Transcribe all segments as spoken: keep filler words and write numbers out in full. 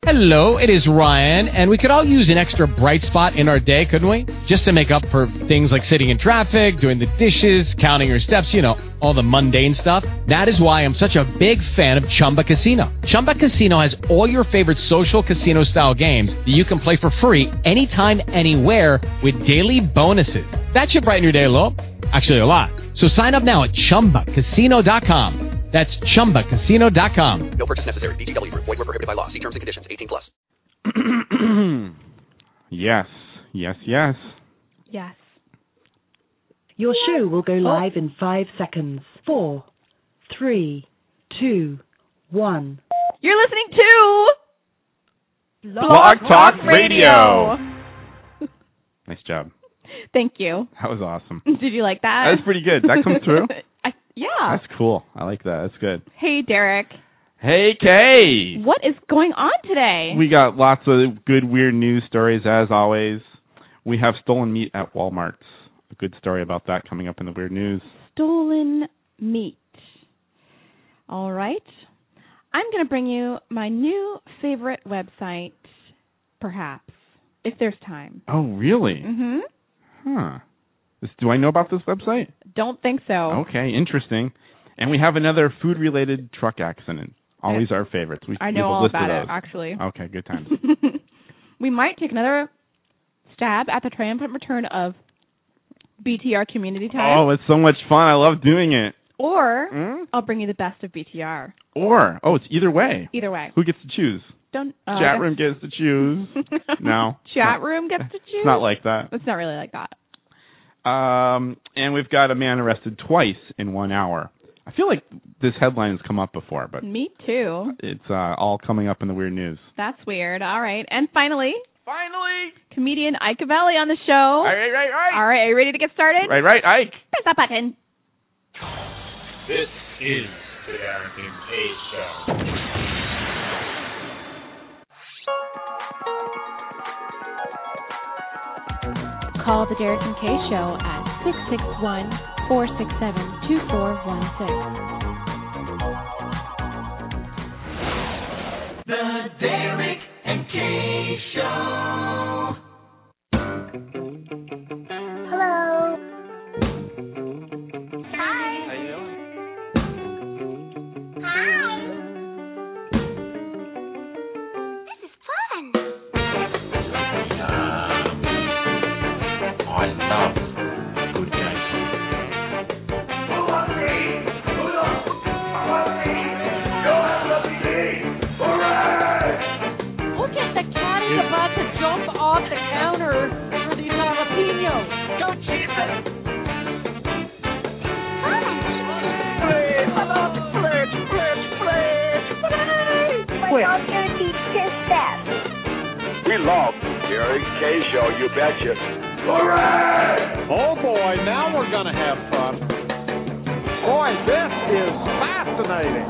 Hello, it is Ryan, and we could all use an extra bright spot in our day, couldn't we? Just to make up for things like sitting in traffic, doing the dishes, counting your steps, you know, all the mundane stuff. That is why I'm such a big fan of Chumba Casino. Chumba Casino has all your favorite social casino-style games that you can play for free anytime, anywhere with daily bonuses. That should brighten your day a little. Actually, a lot. So sign up now at chumba casino dot com. That's chumba casino dot com. No purchase necessary. V G W Group. Void where prohibited by law. See terms and conditions. eighteen plus. Yes. Yes, yes. Yes. Your show will go live in five seconds. Four, three, two, one. You're listening to Blog Talk Radio. Nice job. Thank you. That was awesome. Did you like that? That was pretty good. Did that come through? I, yeah. That's cool. I like that. That's good. Hey, Derek. Hey, Kay. What is going on today? We got lots of good, weird news stories, as always. We have stolen meat at Walmart. A good story about that coming up in the weird news. Stolen meat. All right. I'm going to bring you my new favorite website, perhaps, if there's time. Oh, really? Mm-hmm. Huh. This, do I know about this website? Don't think so. Okay, interesting. And we have another food-related truck accident. Always yes. Our favorites. We, I know all about it, actually. Okay, good times. We might take another stab at the triumphant return of B T R Community Time. Oh, it's so much fun. I love doing it. Or mm? I'll bring you the best of B T R. Or, oh, it's either way. Either way. Who gets to choose? Don't. Uh, Chat room gets to choose. No. Chat room gets to choose? It's not like that. It's not really like that. Um, and we've got a man arrested twice in one hour. I feel like this headline has come up before, but me too. It's uh, all coming up in the weird news. That's weird. All right, and finally, finally, comedian Ike Cavelli on the show. All right, right, right. All right, are you ready to get started? Right, right, Ike. Press that button. This is the Derek and Kay Show. Call the Derek and Kay Show at six six one, four six seven, two four one six. The Derek and Kay Show. Hello. Hi. How you doing? Hi. This is fun. I love good games. Look at the cat is about to jump off the counter for these jalapenos. Go cheap it. I love the flash, flash, flash. My dog's gonna teach his steps. We love Derek Kay Show, you betcha. Hooray! Oh boy, now we're gonna have fun. Boy, this is fascinating.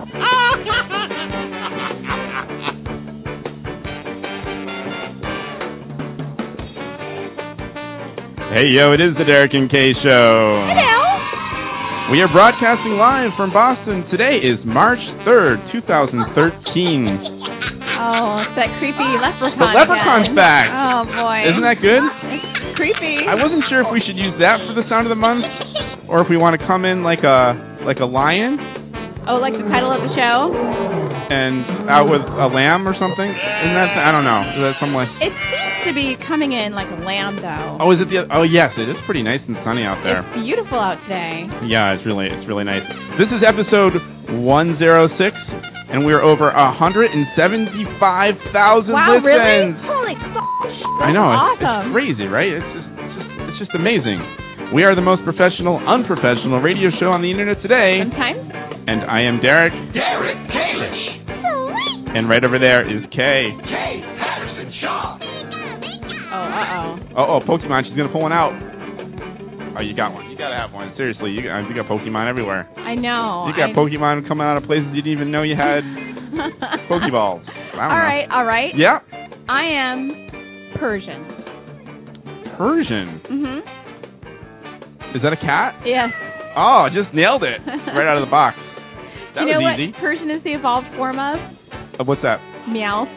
Hey, yo, it is the Derek and Kay Show. Hello. We are broadcasting live from Boston. Today is March third, twenty thirteen. Oh, it's that creepy leprechaun. The leprechaun's again. back. Oh, boy. Isn't that good? It's creepy. I wasn't sure if we should use that for the sound of the month, or if we want to come in like a like a lion. Oh, like the title of the show? And out with a lamb or something? Isn't that, I don't know. Is that some way? It seems to be coming in like a lamb, though. Oh, is it the, oh yes, it is pretty nice and sunny out there. It's beautiful out today. Yeah, it's really, it's really nice. This is episode one oh six, and we're over one hundred seventy-five thousand wow, listens. Really? Holy gosh. I know, That's it's, awesome. it's crazy, right? It's just, it's just, it's just amazing. We are the most professional, unprofessional radio show on the internet today. Sometimes. And I am Derek. Derek Kalish. And right over there is Kay. Kay Patterson Shaw. Oh, uh-oh. Oh, oh, Pokemon. She's going to pull one out. Oh, you got one. You got to have one. Seriously, you got, you got Pokemon everywhere. I know. You got I... Pokemon coming out of places you didn't even know you had Pokeballs. I don't all know. right, all right. Yeah. I am Persian. Persian? Mm-hmm. Is that a cat? Yes. Oh, just nailed it. Right out of the box. That you know was what easy. Persian is the evolved form of? Uh, what's that? Meow.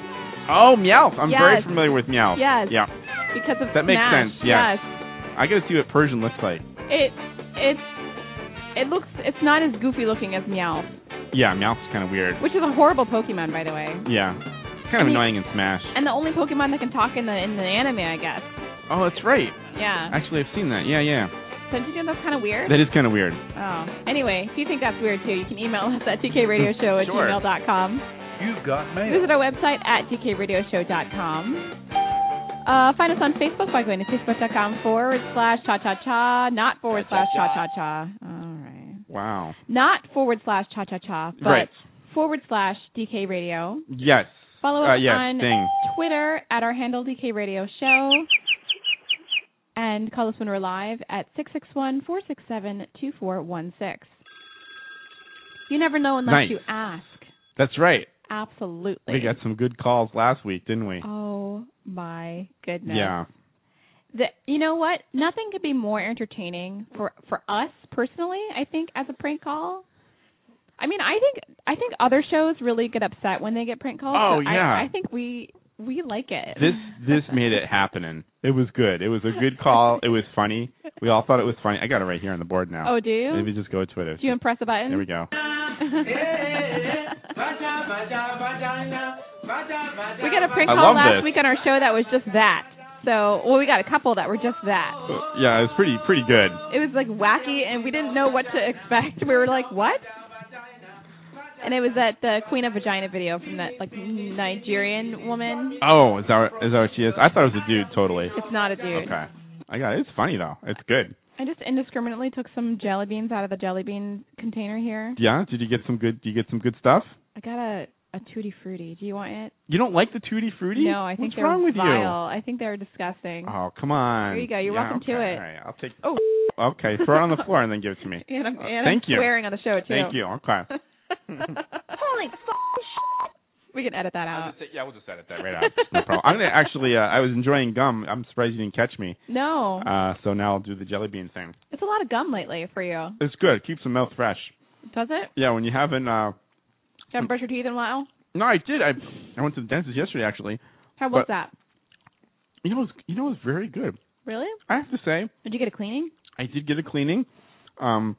Oh, Meowth. I'm Yes. very familiar with Meowth. Yes. Yeah. Because of That makes Smash. sense, yeah. Yes. I got to see what Persian looks like. It it's it looks it's not as goofy looking as Meowth, Yeah, Meowth's kind of weird. which is a horrible Pokemon, by the way. Yeah. It's kind of I mean- annoying in Smash. And the only Pokemon that can talk in the in the anime, I guess. Oh, that's right. Yeah. Actually, I've seen that. Yeah, yeah. Don't you think that's kind of weird? That is kind of weird. Oh. Anyway, if you think that's weird too, you can email us at t k radio show at Sure. gmail dot com. You've got mail. Visit our website at t k radio show dot com. Uh, find us on Facebook by going to facebook dot com forward slash cha cha cha, not forward slash cha cha cha. All right. Wow. Not forward slash cha cha cha, but Right. forward slash D K Radio. Yes. Follow Uh, us yes, on ding. Twitter at our handle D K Radio Show. And call us when we're live at six six one, four six seven, two four one six. You never know unless Nice. you ask. That's right. Absolutely. We got some good calls last week, didn't we? Oh, my goodness. Yeah. The, you know what? Nothing could be more entertaining for, for us personally, I think, as a prank call. I mean, I think I think other shows really get upset when they get prank calls. Oh, but yeah. I, I think we we like it. This this made it happening. It was good. It was a good call. It was funny. We all thought it was funny. I got it right here on the board now. Oh, do you? Maybe just go to Twitter. Do you press a button? There we go. We got a prank I call love last this. week on our show that was just that. So, well, we got a couple that were just that. Yeah, it was pretty pretty good. It was like wacky, and we didn't know what to expect. We were like, what? And it was that the Queen of Vagina video from that like Nigerian woman. Oh, is that is that what she is? I thought it was a dude. Totally. It's not a dude. Okay. I got it. It's funny though. It's good. I just indiscriminately took some jelly beans out of the jelly bean container here. Yeah. Did you get some good? Did you get some good stuff? I got a a tutti frutti. Do you want it? You don't like the tutti frutti? No, I think What's they're wrong with vile. I think they're disgusting. you? Oh, come on. There you go. You're Yeah, welcome okay. to it. All right, I'll take. Oh. Okay, throw it on the floor and then give it to me. And I'm, Uh, and thank I'm you. swearing on the show too. Thank you. Okay. Holy fuck! We can edit that I'll out. just say- yeah, we'll just edit that right out. No problem. I'm gonna actually. Uh, I was enjoying gum. I'm surprised you didn't catch me. No, Uh, so now I'll do the jelly bean thing. it's a lot of gum lately for you. It's good. It keeps the mouth fresh. Does it? Yeah, when you haven't. Uh, You haven't brushed your teeth in a while? no, I did. I I went to the dentist yesterday actually. How was But- that? You know, it was, you know, it was very good. Really? I have to say, Did you get a cleaning? I did get a cleaning, um,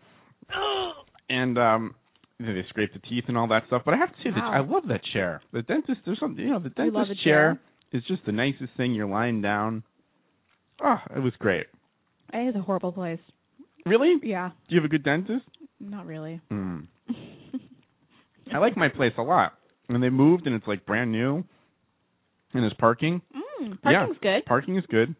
and um, you know, they scraped the teeth and all that stuff. But I have to say that Wow. I love that chair. The dentist, there's something, you know, the You love dentist a chair? is just the nicest thing. You're lying down. Oh, it was great. It is a horrible place. Really? Yeah. Do you have a good dentist? Not really. Hmm. I like my place a lot. And they moved, and it's like brand new. And there's parking. Mm, parking's yeah, good. Parking is good.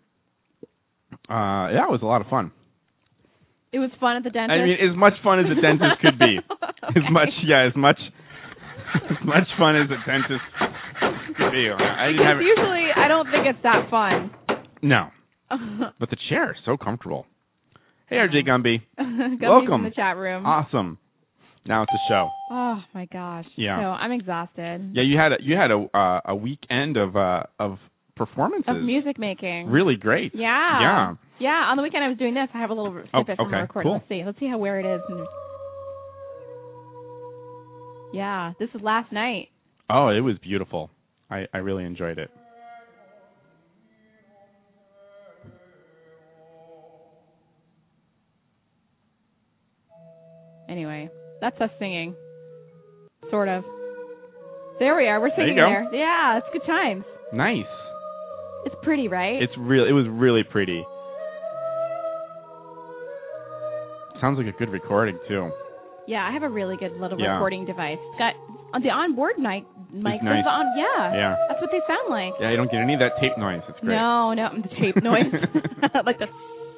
Uh, yeah, it was a lot of fun. It was fun at the dentist. I mean, as much fun as a dentist could be. As much, yeah, as much, as much fun as a dentist could be. I didn't have Because usually I don't think it's that fun. no, but the chair is so comfortable. Hey, R J Gumby, Gumby's welcome. in the chat room. Awesome. Now it's a show. Oh my gosh. Yeah. So I'm exhausted. Yeah, you had a, you had a uh, a weekend of uh, of performances. Of music making. Really great. Yeah. Yeah. Yeah. On the weekend I was doing this. I have a little snippet Oh, from the okay, recording. cool. Let's see. Let's see how where it is. Yeah. This is last night. Oh, it was beautiful. I, I really enjoyed it. Anyway, that's us singing. Sort of. There we are. We're There you singing go. there. Yeah, it's good times. Nice. It's pretty, right? It's real. It was really pretty. Sounds like a good recording too. Yeah, I have a really good little Yeah. recording device. It's got on the onboard mic. mic nice. goes on. Yeah. Yeah. That's what they sound like. Yeah, you don't get any of that tape noise. It's great. No, no, the tape noise. Like the.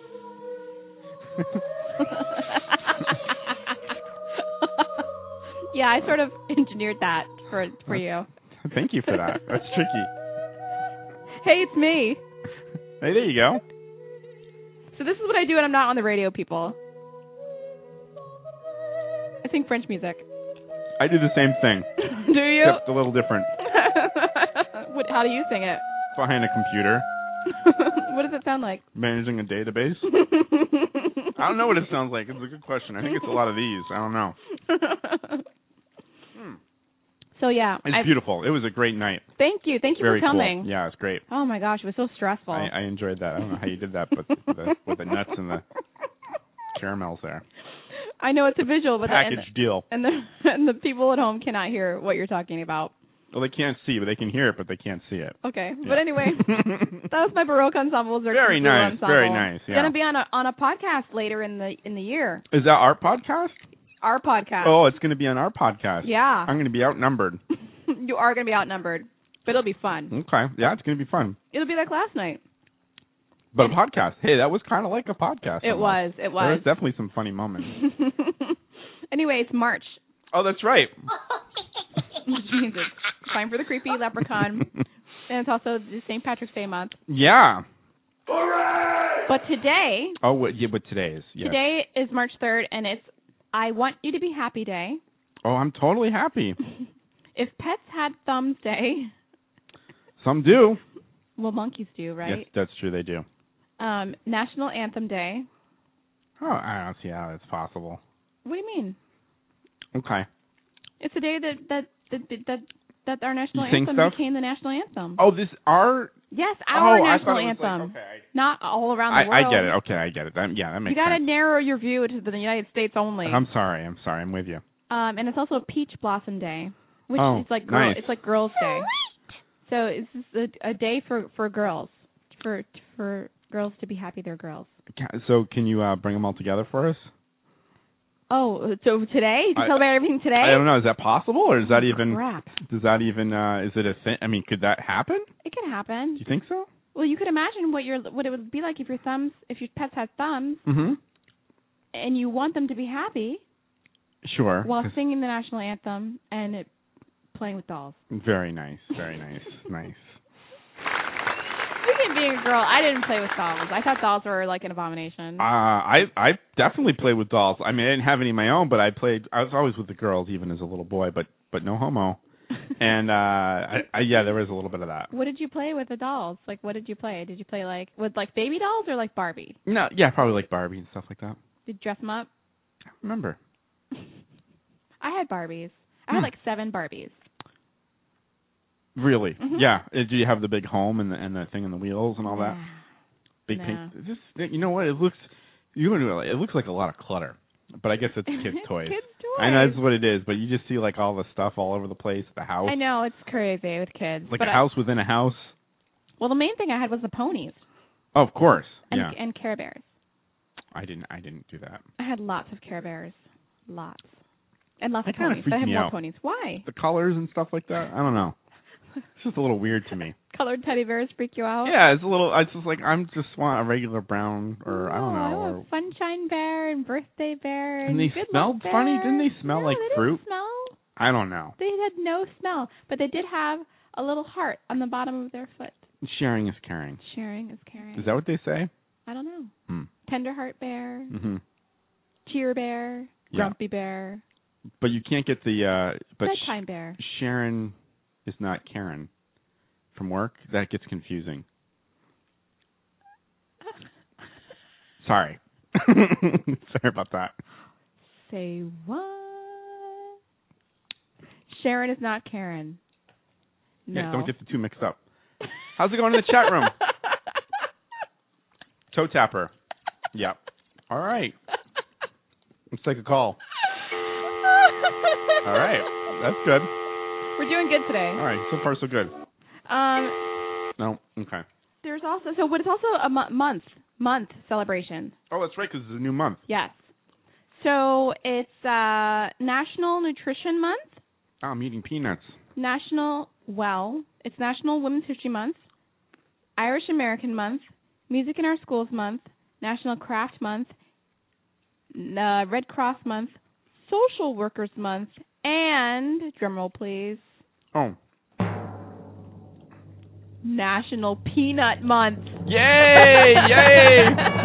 Yeah, I sort of engineered that for for you. Thank you for that. That's tricky. Hey, it's me. Hey, there you go. So this is what I do when I'm not on the radio, people. I sing French music. I do the same thing. Do you? Except a little different. What, how do you sing it? Behind a computer, What does it sound like? managing a database. I don't know what it sounds like. It's a good question. I think it's a lot of these. I don't know. Hmm. So yeah, it's I, beautiful. It was a great night. Thank you, thank you Very for coming. Cool. Yeah, it's great. Oh my gosh, it was so stressful. I, I enjoyed that. I don't know how you did that, but the, with the nuts and the caramels there. I know it's a visual, but package the, and, deal. And the and the people at home cannot hear what you're talking about. Well, they can't see, but they can hear it, but they can't see it. Okay, yeah. but anyway, that was my Baroque ensemble. Very nice, ensemble. very nice. Yeah. It's gonna be on a on a podcast later in the in the year. Is that our podcast? Our podcast. Oh, it's gonna be on our podcast. Yeah. I'm gonna be outnumbered. You are gonna be outnumbered, but it'll be fun. Okay, yeah, it's gonna be fun. It'll be like last night. But a podcast. Hey, that was kind of like a podcast. It was. It was. There was definitely some funny moments. Anyway, it's March. Oh, that's right. Which means it's time for the creepy leprechaun, and it's also the Saint Patrick's Day month. Yeah. Hooray! But today. Oh, what, yeah, but today is. Yes. Today is March third, and it's I Want You to Be Happy Day. Oh, I'm totally happy. If pets had thumbs day. Some do. Well, monkeys do, right? Yes, that's true. They do. Um, National Anthem Day. Oh, I don't see how that's possible. What do you mean? Okay. It's a day that that that that, that our national you anthem became the national anthem. Oh, this our. Yes, our oh, national I it anthem. Like, okay, I, not all around the I, world. I get it. Okay, I get it. That, yeah, that makes sense. You got to sense. narrow your view to the United States only. I'm sorry. I'm sorry. I'm with you. Um, and it's also Peach Blossom Day, which oh, is like girl, nice. it's like Girls' Day. So it's just a, a day for, for girls, for for girls to be happy they're girls. So can you uh, bring them all together for us? Oh, so today? You I, celebrate everything today? I don't know. Is that possible, or is that oh, even? Crap. Does that even? Uh, is it a thing? I mean, could that happen? It could happen. Do you think so? Well, you could imagine what your what it would be like if your thumbs, if your pets had thumbs, mm-hmm. and you want them to be happy. Sure. While singing the national anthem and it, playing with dolls. Very nice. Very nice. Nice. Speaking of being a girl, I didn't play with dolls. I thought dolls were like an abomination. Uh, I I definitely played with dolls. I mean, I didn't have any of my own, but I played. I was always with the girls, even as a little boy. But but no homo. And uh, I, I yeah, there was a little bit of that. What did you play with the dolls? Like, what did you play? Did you play like with like baby dolls or like Barbie? No, yeah, probably like Barbie and stuff like that. Did you dress them up? I don't remember. I had Barbies. I had hmm. like seven Barbies. Really? Mm-hmm. Yeah. Do you have the big home and the and the thing and the wheels and all that? Yeah. Big no. pink. Just you know what? It looks you know it looks like a lot of clutter, but I guess it's kids' toys. Kids' toys. I know that's what it is, but you just see like all the stuff all over the place. The house. I know it's crazy with kids. Like but a I, house within a house. Well, the main thing I had was the ponies. Oh, of course. And, yeah. and Care Bears. I didn't. I didn't do that. I had lots of Care Bears. Lots. And lots that of ponies. I have me more out. ponies. Why? The colors and stuff like that. I don't know. It's just a little weird to me. Colored teddy bears freak you out? Yeah, it's a little. It's just like I'm just want a regular brown or no, I don't know. I Or, want Sunshine Bear and Birthday Bear and, and they Good smelled Luck funny. Bear. Didn't they smell no, like they fruit? Didn't smell. I don't know. They had no smell, but they did have a little heart on the bottom of their foot. Sharing is caring. Sharing is caring. Is that what they say? I don't know. Hmm. Tender Heart Bear, Mm-hmm. Cheer Bear, Yeah. Grumpy Bear, But you can't get the. Uh, but Bedtime Sh- Bear. Sharon is not Karen from work. That gets confusing. Sorry. Sorry about that. Say what? Sharon is not Karen. No. Yeah, don't get the two mixed up. How's it going in the chat room? Toe tapper. Yep. All right. Let's take a call. All right. That's good. We're doing good today. All right. So far, so good. Um. No. Okay. There's also so, but it's also a mo- month month celebration. Oh, that's right, because it's a new month. Yes. So it's uh, National Nutrition Month. Oh, I'm eating peanuts. National well, it's National Women's History Month, Irish American Month, Music in Our Schools Month, National Craft Month, uh, Red Cross Month, Social Workers Month, and drumroll please. Oh. National Peanut Month. Yay! Yay!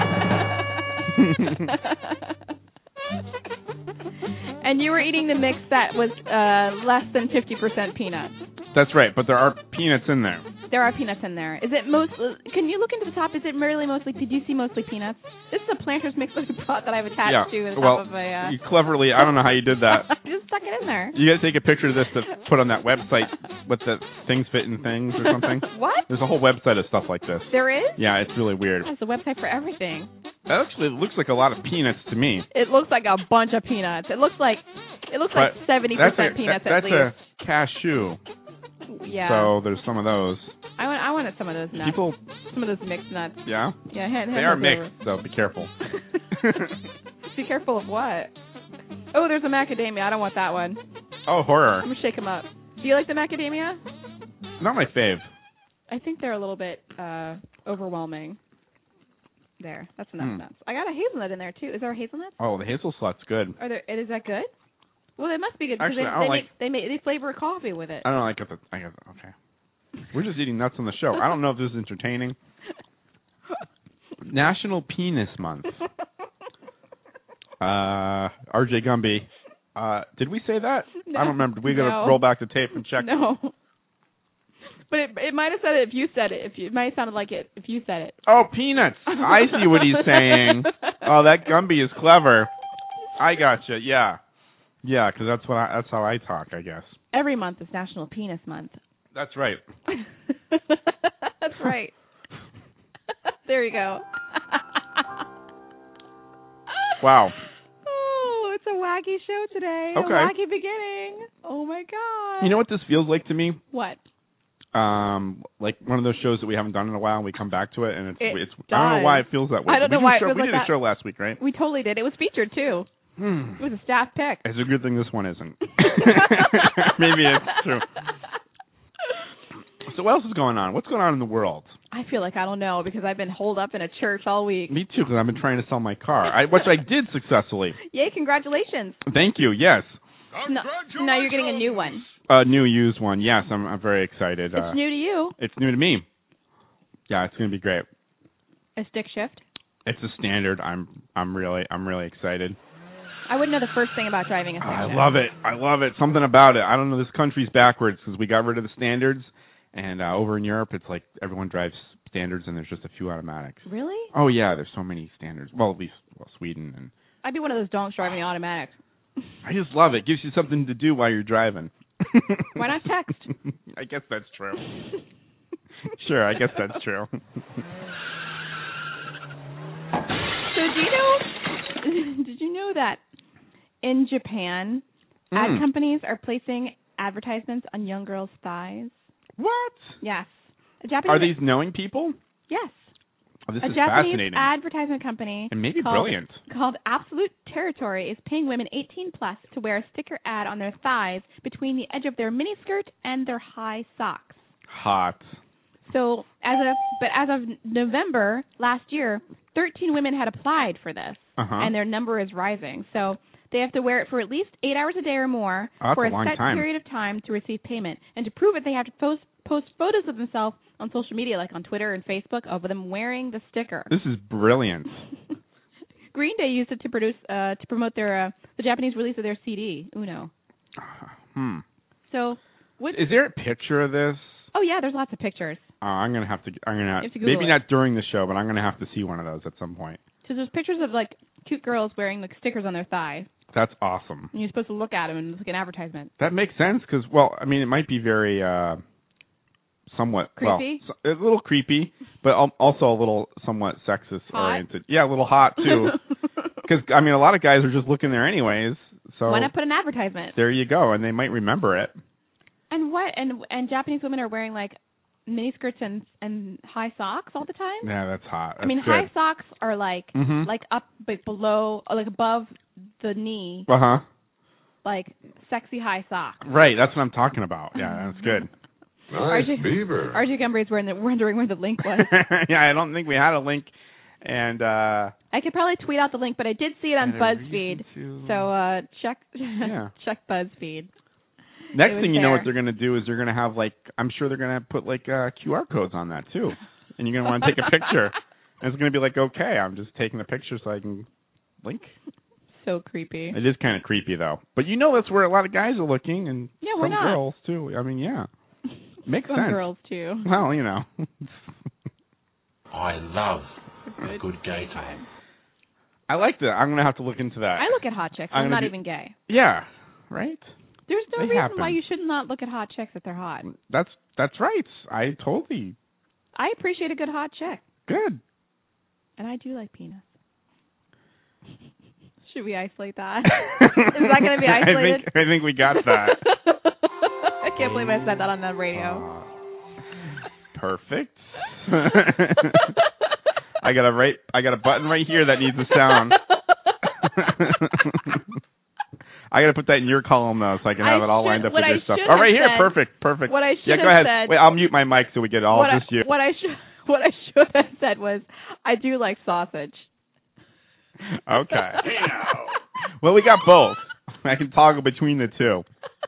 And you were eating the mix that was uh, less than fifty percent peanut. That's right, but there are peanuts in there. There are peanuts in there. Is it most? Can you look into the top? Is it merely mostly? Did you see mostly peanuts? This is a Planters mix with a pot that I've attached yeah. to the top well, of a. Uh... you cleverly, I don't know how you did that. Just stuck it in there. You got to take a picture of this to put on that website with the things fit in things or something. What? There's a whole website of stuff like this. There is? Yeah, it's really weird. There's a website for everything. That actually looks like a lot of peanuts to me. It looks like a bunch of peanuts. It looks like it looks But like seventy that's percent a, peanuts that, at that's least. a cashew. Yeah. So there's some of those. I want I wanted some of those nuts. People, some of those mixed nuts. yeah? Yeah, hand, hand They are those mixed, so be careful. over. Be careful of what? Oh, there's a macadamia. I don't want that one. Oh, horror. I'm gonna shake them up. Do you like the macadamia? Not my fave. I think they're a little bit uh, overwhelming. There, that's enough Hmm. nuts. I got a hazelnut in there too. Is there a hazelnut? Oh, the hazelnut's good. Are there? Is that good? Well, it must be good because Actually, they, I don't they like- make they make they flavor coffee with it. I don't know. I got the. I got the. Okay. We're just eating nuts on the show. I don't know if this is entertaining. National Penis Month. Uh, R J Gumby. Uh, did we say that? No, I don't remember. We got to no. roll back the tape and check. No. But it it might have said it if you said it. If you, it might have sounded like it if you said it. Oh, peanuts. I see what he's saying. Oh, that Gumby is clever. I gotcha. Yeah. Yeah, because that's what I, that's how I talk, I guess. Every month is National Penis Month. That's right. That's right. There you go. Wow. Oh, it's a wacky show today. Okay. A wacky beginning. Oh my god. You know what this feels like to me? What? Um, like one of those shows that we haven't done in a while, and we come back to it, and it's It it's. I don't know does. why it feels that way. I don't we know did a why it show, feels We like did a that. show last week, right? We totally did. It was featured too. Hmm. It was a staff pick. It's a good thing this one isn't. Maybe it's true. So what else is going on? What's going on in the world? I feel like I don't know because I've been holed up in a church all week. Me too, because I've been trying to sell my car, I, which I did successfully. Yay, congratulations. Thank you. Yes. No, now you're getting a new one. A new used one. Yes, I'm, I'm very excited. It's uh, new to you. It's new to me. Yeah, it's going to be great. A stick shift. It's a standard. I'm I'm really I'm really excited. I wouldn't know the first thing about driving a stick I shift. love it. I love it. Something about it. I don't know. This country's backwards because we got rid of the standards, and uh, over in Europe, it's like everyone drives standards, and there's just a few automatics. Really? Oh yeah, there's so many standards. Well, at least well, Sweden and. I'd be one of those donks driving the automatic. I just love it. Gives you something to do while you're driving. Why not text? I guess that's true. Sure, I guess that's true. So do you know? Did you know that in Japan, Mm. ad companies are placing advertisements on young girls' thighs? What? Yes. A Japanese. Are these knowing people? Yes. Oh, this a is Japanese fascinating. advertisement company And maybe called, brilliant. called Absolute Territory is paying women eighteen plus to wear a sticker ad on their thighs between the edge of their miniskirt and their high socks. Hot. So as of but as of November last year, thirteen women had applied for this, Uh-huh. and their number is rising. So they have to wear it for at least eight hours a day or more Oh, that's for a a long set time. period of time to receive payment. And to prove it, they have to post post photos of themselves on social media, like on Twitter and Facebook, of them wearing the sticker. This is brilliant. Green Day used it to produce uh, to promote their uh, the Japanese release of their C D Uno. Hmm. So, what? Is there a picture of this? Oh yeah, there's lots of pictures. Uh, I'm gonna have to. I'm gonna You have to Google maybe it. not during the show, but I'm gonna have to see one of those at some point. So there's pictures of like cute girls wearing like stickers on their thighs, That's awesome. and you're supposed to look at them and look at an advertisement. That makes sense because, well, I mean, it might be very, uh, somewhat Creepy? well, so- a little creepy, but al- also a little somewhat sexist Hot? oriented. Yeah, a little hot too. Because I mean, a lot of guys are just looking there anyways. So Why not put an advertisement? there you go, and they might remember it. And what? And and Japanese women are wearing like mini skirts and and high socks all the time. Yeah, that's hot. That's I mean, good. high socks are like Mhm. like up but below, or like above the knee, Uh huh. like sexy high socks. Right, that's what I'm talking about. Yeah, that's good. R J, R J Gumby is wearing the, wondering where the link was. Yeah, I don't think we had a link, and uh I could probably tweet out the link, but I did see it on And a BuzzFeed. to- So uh, check Yeah. check BuzzFeed. next It was thing you know, there. what they're going to do is they're going to have like I'm sure they're going to put like uh, Q R codes on that too, and you're going to want to take a picture. And it's going to be like, okay, I'm just taking the picture so I can link. So creepy. It is kind of creepy though, but you know that's where a lot of guys are looking, and Yeah, why some not? girls too. I mean, yeah. Makes Some sense. girls too. Well, you know. I love a good gay time. I like that. I'm gonna have to look into that. I look at hot chicks. I'm I'm, gonna not do- even gay. Yeah. Right. There's no They reason happen. why you should not look at hot chicks if they're hot. That's that's right. I totally I appreciate a good hot chick, good. and I do like penis. Should we isolate that? Is that going to be isolated? I think I think we got that. I can't believe I said that on the radio. Uh, perfect. I got a right. I got a button right here that needs a sound. I got to put that in your column though, so I can have I it all should- lined up what with I your stuff. should Oh, right have here, said- perfect, perfect. what I yeah, should go have ahead. said- Wait, I'll mute my mic so we get all what just I, you. What I should what I should have said was, I do like sausage. Okay. Well, we got both. I can toggle between the two.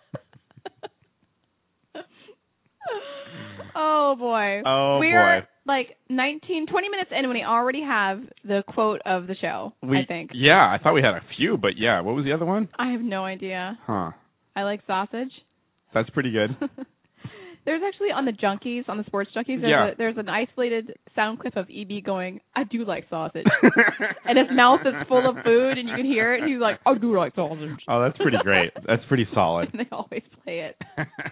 Oh boy. Oh, We're boy. like nineteen, twenty minutes in, and we already have the quote of the show. We, I think. Yeah, I thought we had a few, but yeah, what was the other one? I have no idea. Huh. I like sausage. That's pretty good. There's actually on the Junkies, on the Sports Junkies, there's, Yeah. a, there's an isolated sound clip of E B going, I do like sausage. And his mouth is full of food, and you can hear it, and he's like, I do like sausage. Oh, that's pretty great. That's pretty solid. And they always play it.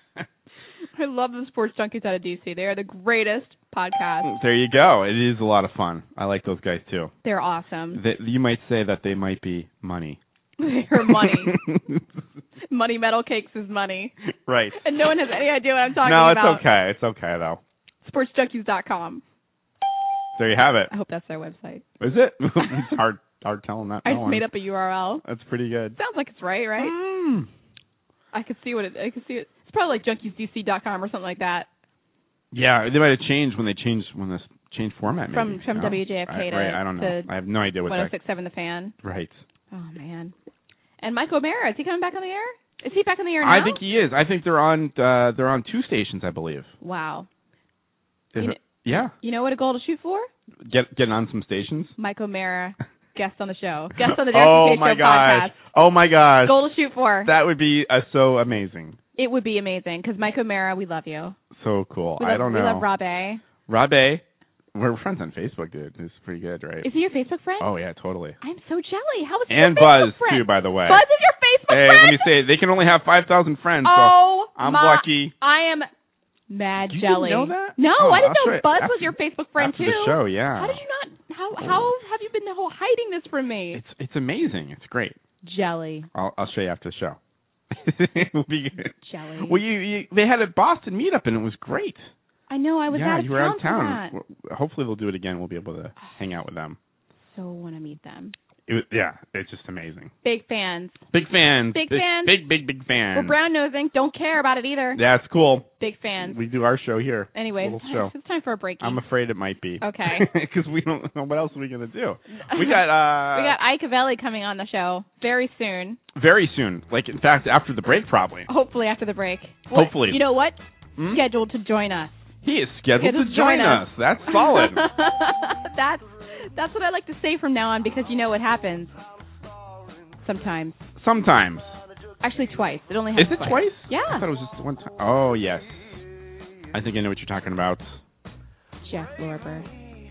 I love the Sports Junkies out of D C. They are the greatest podcast. There you go. It is a lot of fun. I like those guys, too. They're awesome. They, you might say that they might be money. They're money. Money Metal Cakes is money. Right. And no one has any idea what I'm talking no, it's about. okay. It's okay, though. sports junkies dot com. There you have it. I hope that's their website. Is it? It's hard, hard telling that. I no just one. made up a U R L. That's pretty good. Sounds like it's right, right? Mm. I could see what it. I could see it. It's probably like junkies d c dot com or something like that. Yeah, they might have changed when they changed when this changed format. Maybe, From from no? W J F K I, to right, I don't know. to I have no idea what one oh that. six point seven The Fan. Right. Oh man. And Mike O'Mara, is he coming back on the air? Is he back on the air now? I think he is. I think they're on. Uh, they're on two stations, I believe. Wow. Is You it- yeah. You know what a goal to shoot for? Get getting on some stations. Mike O'Mara, guest on the show, guest on the Derek Oh and Kay my Show gosh! podcast. Oh my gosh! Goal to shoot for. That would be uh, so amazing. It would be amazing because Mike O'Mara, we love you. So cool. We I love, don't know. We love Rob A. Rob A. We're friends on Facebook, dude. It's pretty good, right? Is he your Facebook friend? Oh yeah, totally. I'm so jelly. How is he And your Facebook Buzz friend? too, by the way. Buzz is your Facebook Hey, friend? let me say, they can only have five thousand friends. Oh, so I'm my, lucky. I am mad You jelly. didn't know that? No, Oh, I didn't I'll know show you Buzz after- was your Facebook friend after too. the show, yeah. How did you not? How how have you been the whole hiding this from me? It's it's amazing. It's great. Jelly. I'll I'll show you after the show. It'll be good. Jelly. Well, you, you they had a Boston meetup and it was great. I know. I was yeah, out of you were town out of town. for that. Hopefully they'll do it again. We'll be able to hang out with them. So want to meet them. It was, yeah, it's just amazing. Big fans. Big fans. Big fans. Big big big fans. We're brown nosing. Don't care about it either. Yeah, it's cool. Big fans. We do our show here. Anyway, Little show. it's time for a break. I'm afraid it might be. Okay. Because we don't know what else are we gonna do. We got uh we got Ike Avelli coming on the show very soon. very soon. Like in fact after the break probably. Hopefully after the break. What- Hopefully. You know what? Hmm? Scheduled to join us. He is scheduled, Scheduled to join us. us. That's solid. that's that's what I like to say from now on because you know what happens. Sometimes. Sometimes. Actually, twice. It only Is happens it twice? Yeah. I thought it was just one time. Oh yes. I think I know what you're talking about. Jeff Lorber.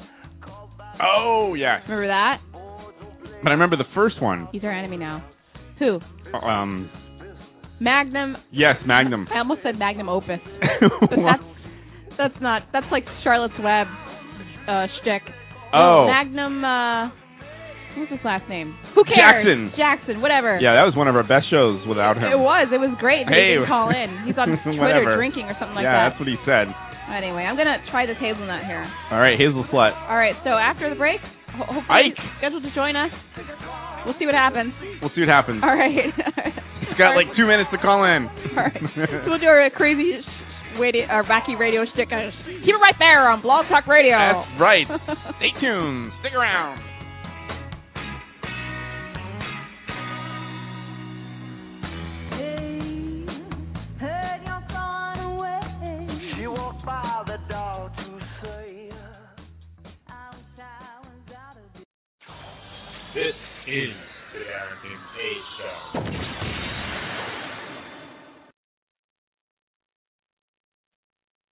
Oh yes. Remember that? But I remember the first one. He's our enemy now. Who? Um. Magnum. Yes, Magnum. I almost said Magnum Opus. But that's that's not. That's like Charlotte's Web uh, shtick. Oh. No, Magnum. Uh, what's his last name? Who cares? Jackson. Jackson. Whatever. Yeah, that was one of our best shows without him. It was. It was great. He Hey. didn't call in. He's on Twitter Whatever. drinking or something like yeah, that. that's what he said. Anyway, I'm gonna try this hazelnut here. All right, Hazel Slut. All right. So after the break, ho- hopefully Ike. he's scheduled to join us. We'll see what happens. We'll see what happens. All right. He's got like two minutes to call in. All right. So we'll do our crazy, sh- wait, our wacky radio shtick. Uh, keep it right there on Blog Talk Radio. That's right. Stay tuned. Stick around. She walks by the door to say, This is the Darrington K Show.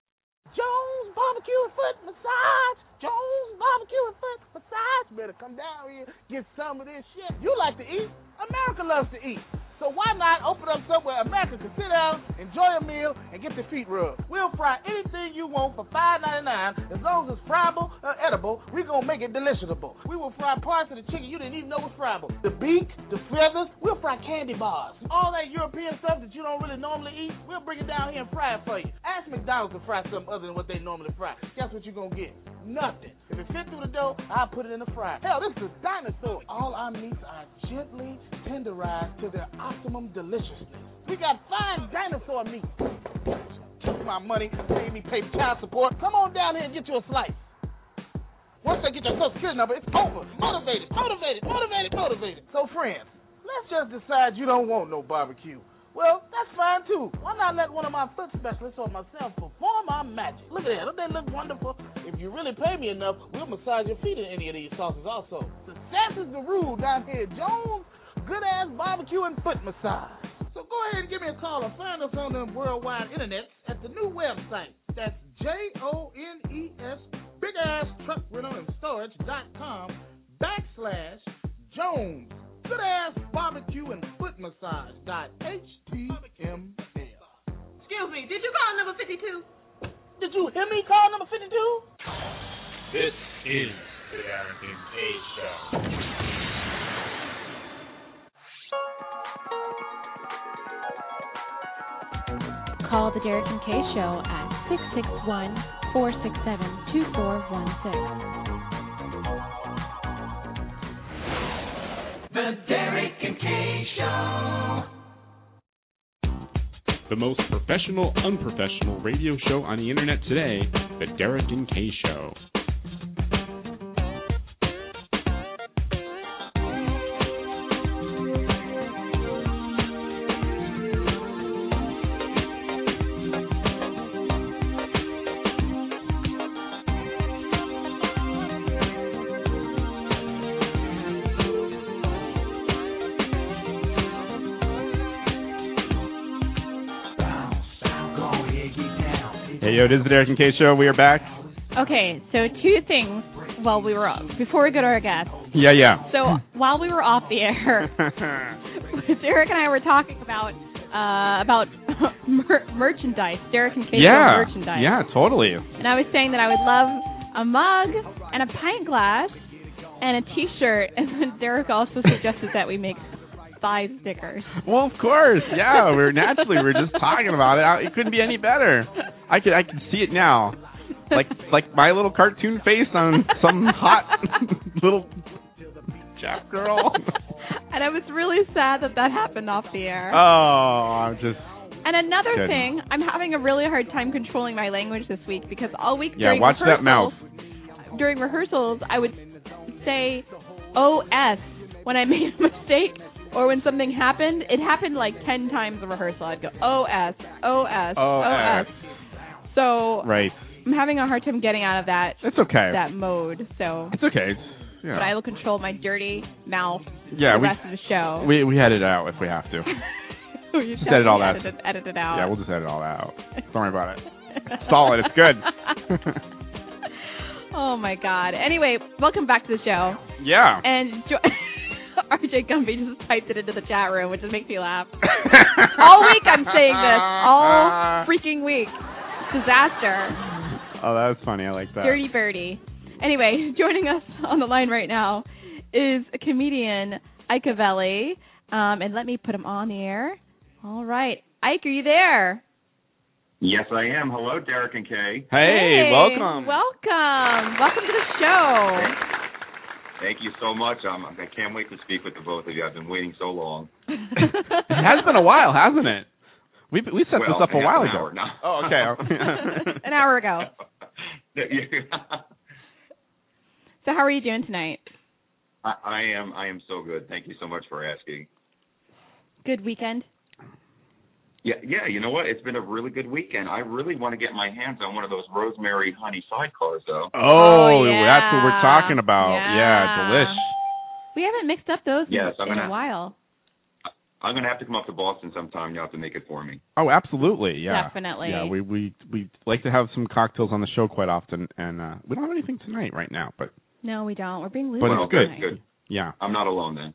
come down here, get some of this shit. You like to eat. America loves to eat. So why not open up somewhere America can sit down, enjoy a meal, and get their feet rubbed? We'll fry anything you want for five ninety-nine. As long as it's friable or edible, we're going to make it deliciable. We will fry parts of the chicken you didn't even know was friable. The beak, the feathers, we'll fry candy bars. All that European stuff that you don't really normally eat, we'll bring it down here and fry it for you. Ask McDonald's to fry something other than what they normally fry. Guess what you're going to get? Nothing. If it fit through the dough, I'll put it in the fryer. Hell, this is a dinosaur. All our meats are gently tenderized to their optimum deliciousness. We got fine dinosaur meat. Keep my money, pay me pay child support. Come on down here and get you a slice. Once they get your social security number, it's over. Motivated, motivated, motivated, motivated. So friends, let's just decide you don't want no barbecue. Well, that's fine too. Why not let one of my foot specialists or myself perform our magic? Look at that. Don't they look wonderful? If you really pay me enough, we'll massage your feet in any of these sauces also. Success is the rule down here at Jones. Good-ass barbecue and foot massage. So go ahead and give me a call or find us on the worldwide internet at the new website. That's J O N E S, big-ass truck rental and storage dot com backslash Jones. Good-ass barbecue and foot massage dot H T M L. Excuse me, did you call number fifty-two? Did you hear me call number fifty-two? This is the Darrington K Show. Call the Derek and Kay Show at six six one, four six seven, two four one six. The Derek and Kay Show. The most professional, unprofessional radio show on the internet today, The Derek and Kay Show. Hey, yo, this is the Derek and Kay Show. We are back. Okay, so two things while we were off, before we go to our guests. Yeah, yeah. So while we were off the air, Derek and I were talking about uh, about mer- merchandise, Derek and Kay yeah. Show merchandise. Yeah, totally. And I was saying that I would love a mug and a pint glass and a T-shirt, and then Derek also suggested that we make thigh stickers. Well, of course, yeah. We're naturally we're just talking about it. It couldn't be any better. I could I can see it now, like like my little cartoon face on some hot little Jap girl. And I was really sad that that happened off the air. Oh, I'm just. And another kidding. thing, I'm having a really hard time controlling my language this week because all week Yeah, during watch that mouth. During rehearsals, I would say O S when I made a mistake. Or when something happened, it happened like ten times a rehearsal. I'd go, O S, O S, O S. So right. I'm having a hard time getting out of that It's okay. that mode. So It's okay. It's, yeah. But I will control my dirty mouth yeah, for the we, rest of the show. We we edit it out if we have to. we just edit all that. Edit it, edit it out. Yeah, we'll just edit all that out. Don't worry about it. Solid. It's good. Oh, my God. Anyway, welcome back to the show. Yeah. And... Jo- R J Gumby just typed it into the chat room, which just makes me laugh. All week I'm saying this. All freaking week. Disaster. Oh, that was funny. I like that. Dirty birdie. Anyway, joining us on the line right now is a comedian, Ike Avelli. Um, and let me put him on the air. All right. Ike, are you there? Yes, I am. Hello, Derek and Kay. Hey, hey welcome. Welcome. Welcome to the show. Thank you so much. Um, I can't wait to speak with the both of you. I've been waiting so long. It has been a while, hasn't it? We we set well, this up a while an ago. Hour now. Oh, okay. An hour ago. So how are you doing tonight? I, I am. I am so good. Thank you so much for asking. Good weekend? Yeah, yeah. You know what? It's been a really good weekend. I really want to get my hands on one of those rosemary honey sidecars, though. Oh, oh yeah. That's what we're talking about. Yeah, yeah delish. We haven't mixed up those yes, in, I'm in gonna, a while. I'm going to have to come up to Boston sometime. You'll have to make it for me. Oh, absolutely. Yeah. Definitely. Yeah, we, we, we like to have some cocktails on the show quite often, and uh, we don't have anything tonight right now, but No, we don't. We're being losers. But it's good. tonight. Good. Yeah. I'm not alone then.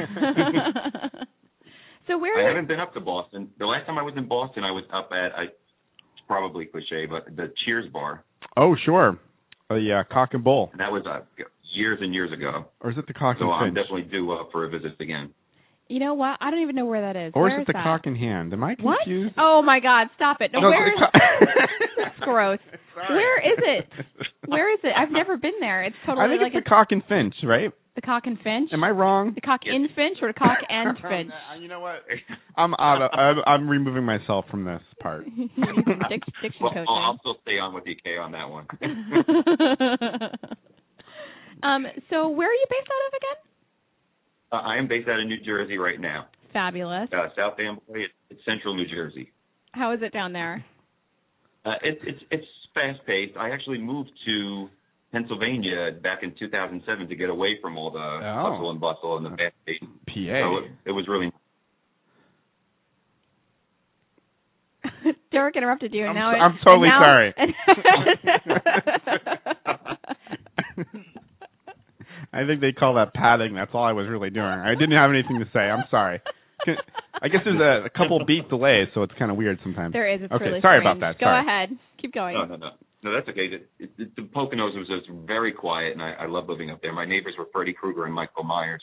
So where? I haven't been up to Boston. The last time I was in Boston, I was up at, I, it's probably cliche, but the Cheers bar. Oh, sure. Uh, yeah, Cock and Bull. And that was uh, years and years ago. Or is it the Cock so and I'm Finch? definitely due uh, for a visit again. You know what? I don't even know where that is. Or Where is it the that? Cock in Hand? Am I What? confused? Oh my God! Stop it! No, No, where the is? co- That's gross. Where is it? Where is it? I've never been there. It's totally I think like it's a, the Cock and Finch, right? the Cock and Finch. Am I wrong? The Cock in Finch or the Cock and Finch? You know what? I'm out of, I'm, I'm removing myself from this part. You need some dic- diction Well, coaching. I'll, I'll still stay on with you, Kay, on that one. um. So where are you based out of again? Uh, I am based out of New Jersey right now. Fabulous. Uh, South Amboy, it's, it's central New Jersey. How is it down there? Uh, it's it's it's fast paced. I actually moved to Pennsylvania back in two thousand seven to get away from all the Oh. hustle and bustle and the fast pace. P A. So it, it was really. Derek interrupted you. I'm, now I'm it, totally now, sorry. I think they call that padding. That's all I was really doing. I didn't have anything to say. I'm sorry. I guess there's a, a couple beat delay, so it's kind of weird sometimes. There is. It's okay, really sorry strange. about that. Go sorry. ahead. Keep going. No, no, no. No, that's okay. The, the, the Poconos was just very quiet, and I, I love living up there. My neighbors were Freddy Krueger and Michael Myers.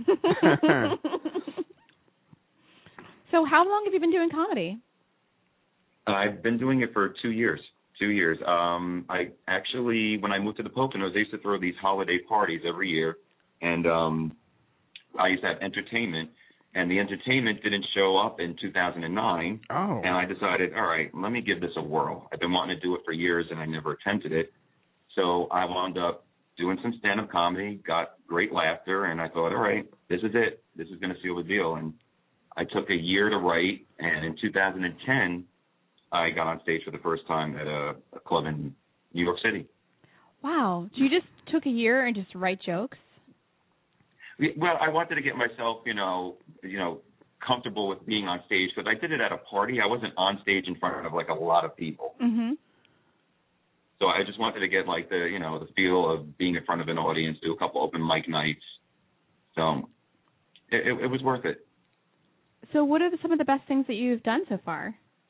So how long have you been doing comedy? I've been doing it for two years. Two years. Um, I actually, when I moved to the Poconos, they used to throw these holiday parties every year, and um, I used to have entertainment. And the entertainment didn't show up in two thousand nine. Oh. And I decided, all right, let me give this a whirl. I've been wanting to do it for years, and I never attempted it. So I wound up doing some stand-up comedy, got great laughter, and I thought, all right, this is it. This is going to seal the deal. And I took a year to write, and in two thousand ten, I got on stage for the first time at a, a club in New York City. Wow. So you just took a year and just write jokes? Well, I wanted to get myself, you know, you know, comfortable with being on stage because I did it at a party. I wasn't on stage in front of like a lot of people. Mm-hmm. So I just wanted to get like the, you know, the feel of being in front of an audience, do a couple open mic nights. So it, it, it was worth it. So what are the, some of the best things that you've done so far?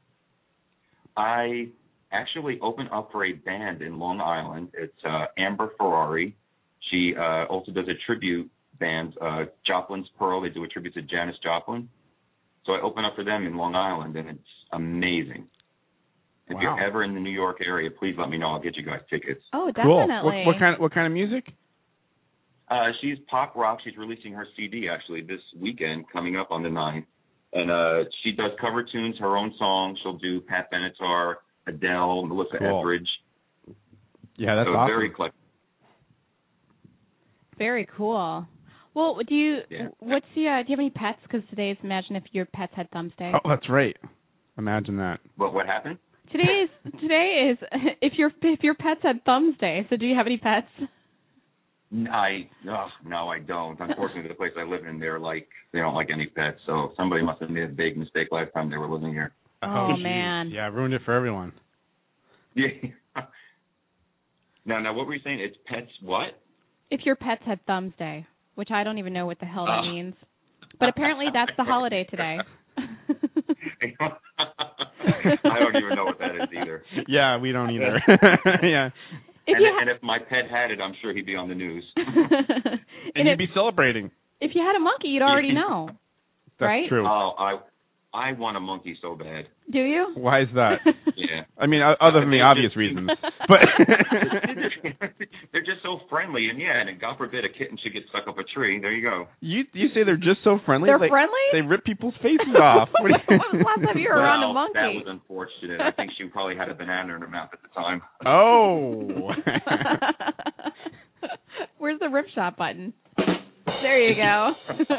I actually opened up for a band in Long Island. It's uh, Amber Ferrari. She uh, also does a tribute band, uh, Joplin's Pearl. They do a tribute to Janis Joplin. So I opened up for them in Long Island, and it's amazing. If Wow. you're ever in the New York area, please let me know. I'll get you guys tickets. Oh, Cool. definitely. What, what kind of what kind of music? Uh, she's pop rock. She's releasing her C D actually this weekend, coming up on the ninth. And uh, she does cover tunes, her own songs. She'll do Pat Benatar, Adele, Melissa Cool. Etheridge. Yeah, that's so awesome. very eclectic. Very cool. Well, do you? Yeah. What's the? Uh, do you have any pets? Because today's Imagine If Your Pets Had Thumbs Day. Oh, that's right. Imagine that. But what happened? Today is today is if your if your pets had Thumbs Day. So do you have any pets? I oh, no, I don't. Unfortunately, the place I live in, they're like they don't like any pets. So somebody must have made a big mistake last time they were living here. Oh, geez. man. Yeah, ruined it for everyone. Yeah. now, now, what were you saying? It's pets. What? If your pets had Thumbs Day, which I don't even know what the hell that Oh. means, but apparently that's the holiday today. I don't even know what that is either. Yeah, we don't either. yeah. If and, you ha- and if my pet had it, I'm sure he'd be on the news. And, and you'd if, be celebrating. if you had a monkey, you'd already know, That's right? true. Oh, I I want a monkey so bad. Do you? Why is that? Yeah. I mean, o- other than the They're obvious just- reasons. But They're just so friendly, and yeah, and God forbid a kitten should get stuck up a tree. There you go. you you say they're just so friendly? They're like, friendly? They rip people's faces off. What do you- When was the last time you were around a Well, monkey? that was unfortunate. I think she probably had a banana in her mouth at the time. Oh. Where's the rip shot button? There you go.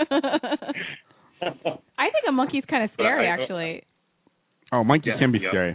I think a monkey's kind of scary, actually. Oh, monkeys Yeah, can be yeah. scary.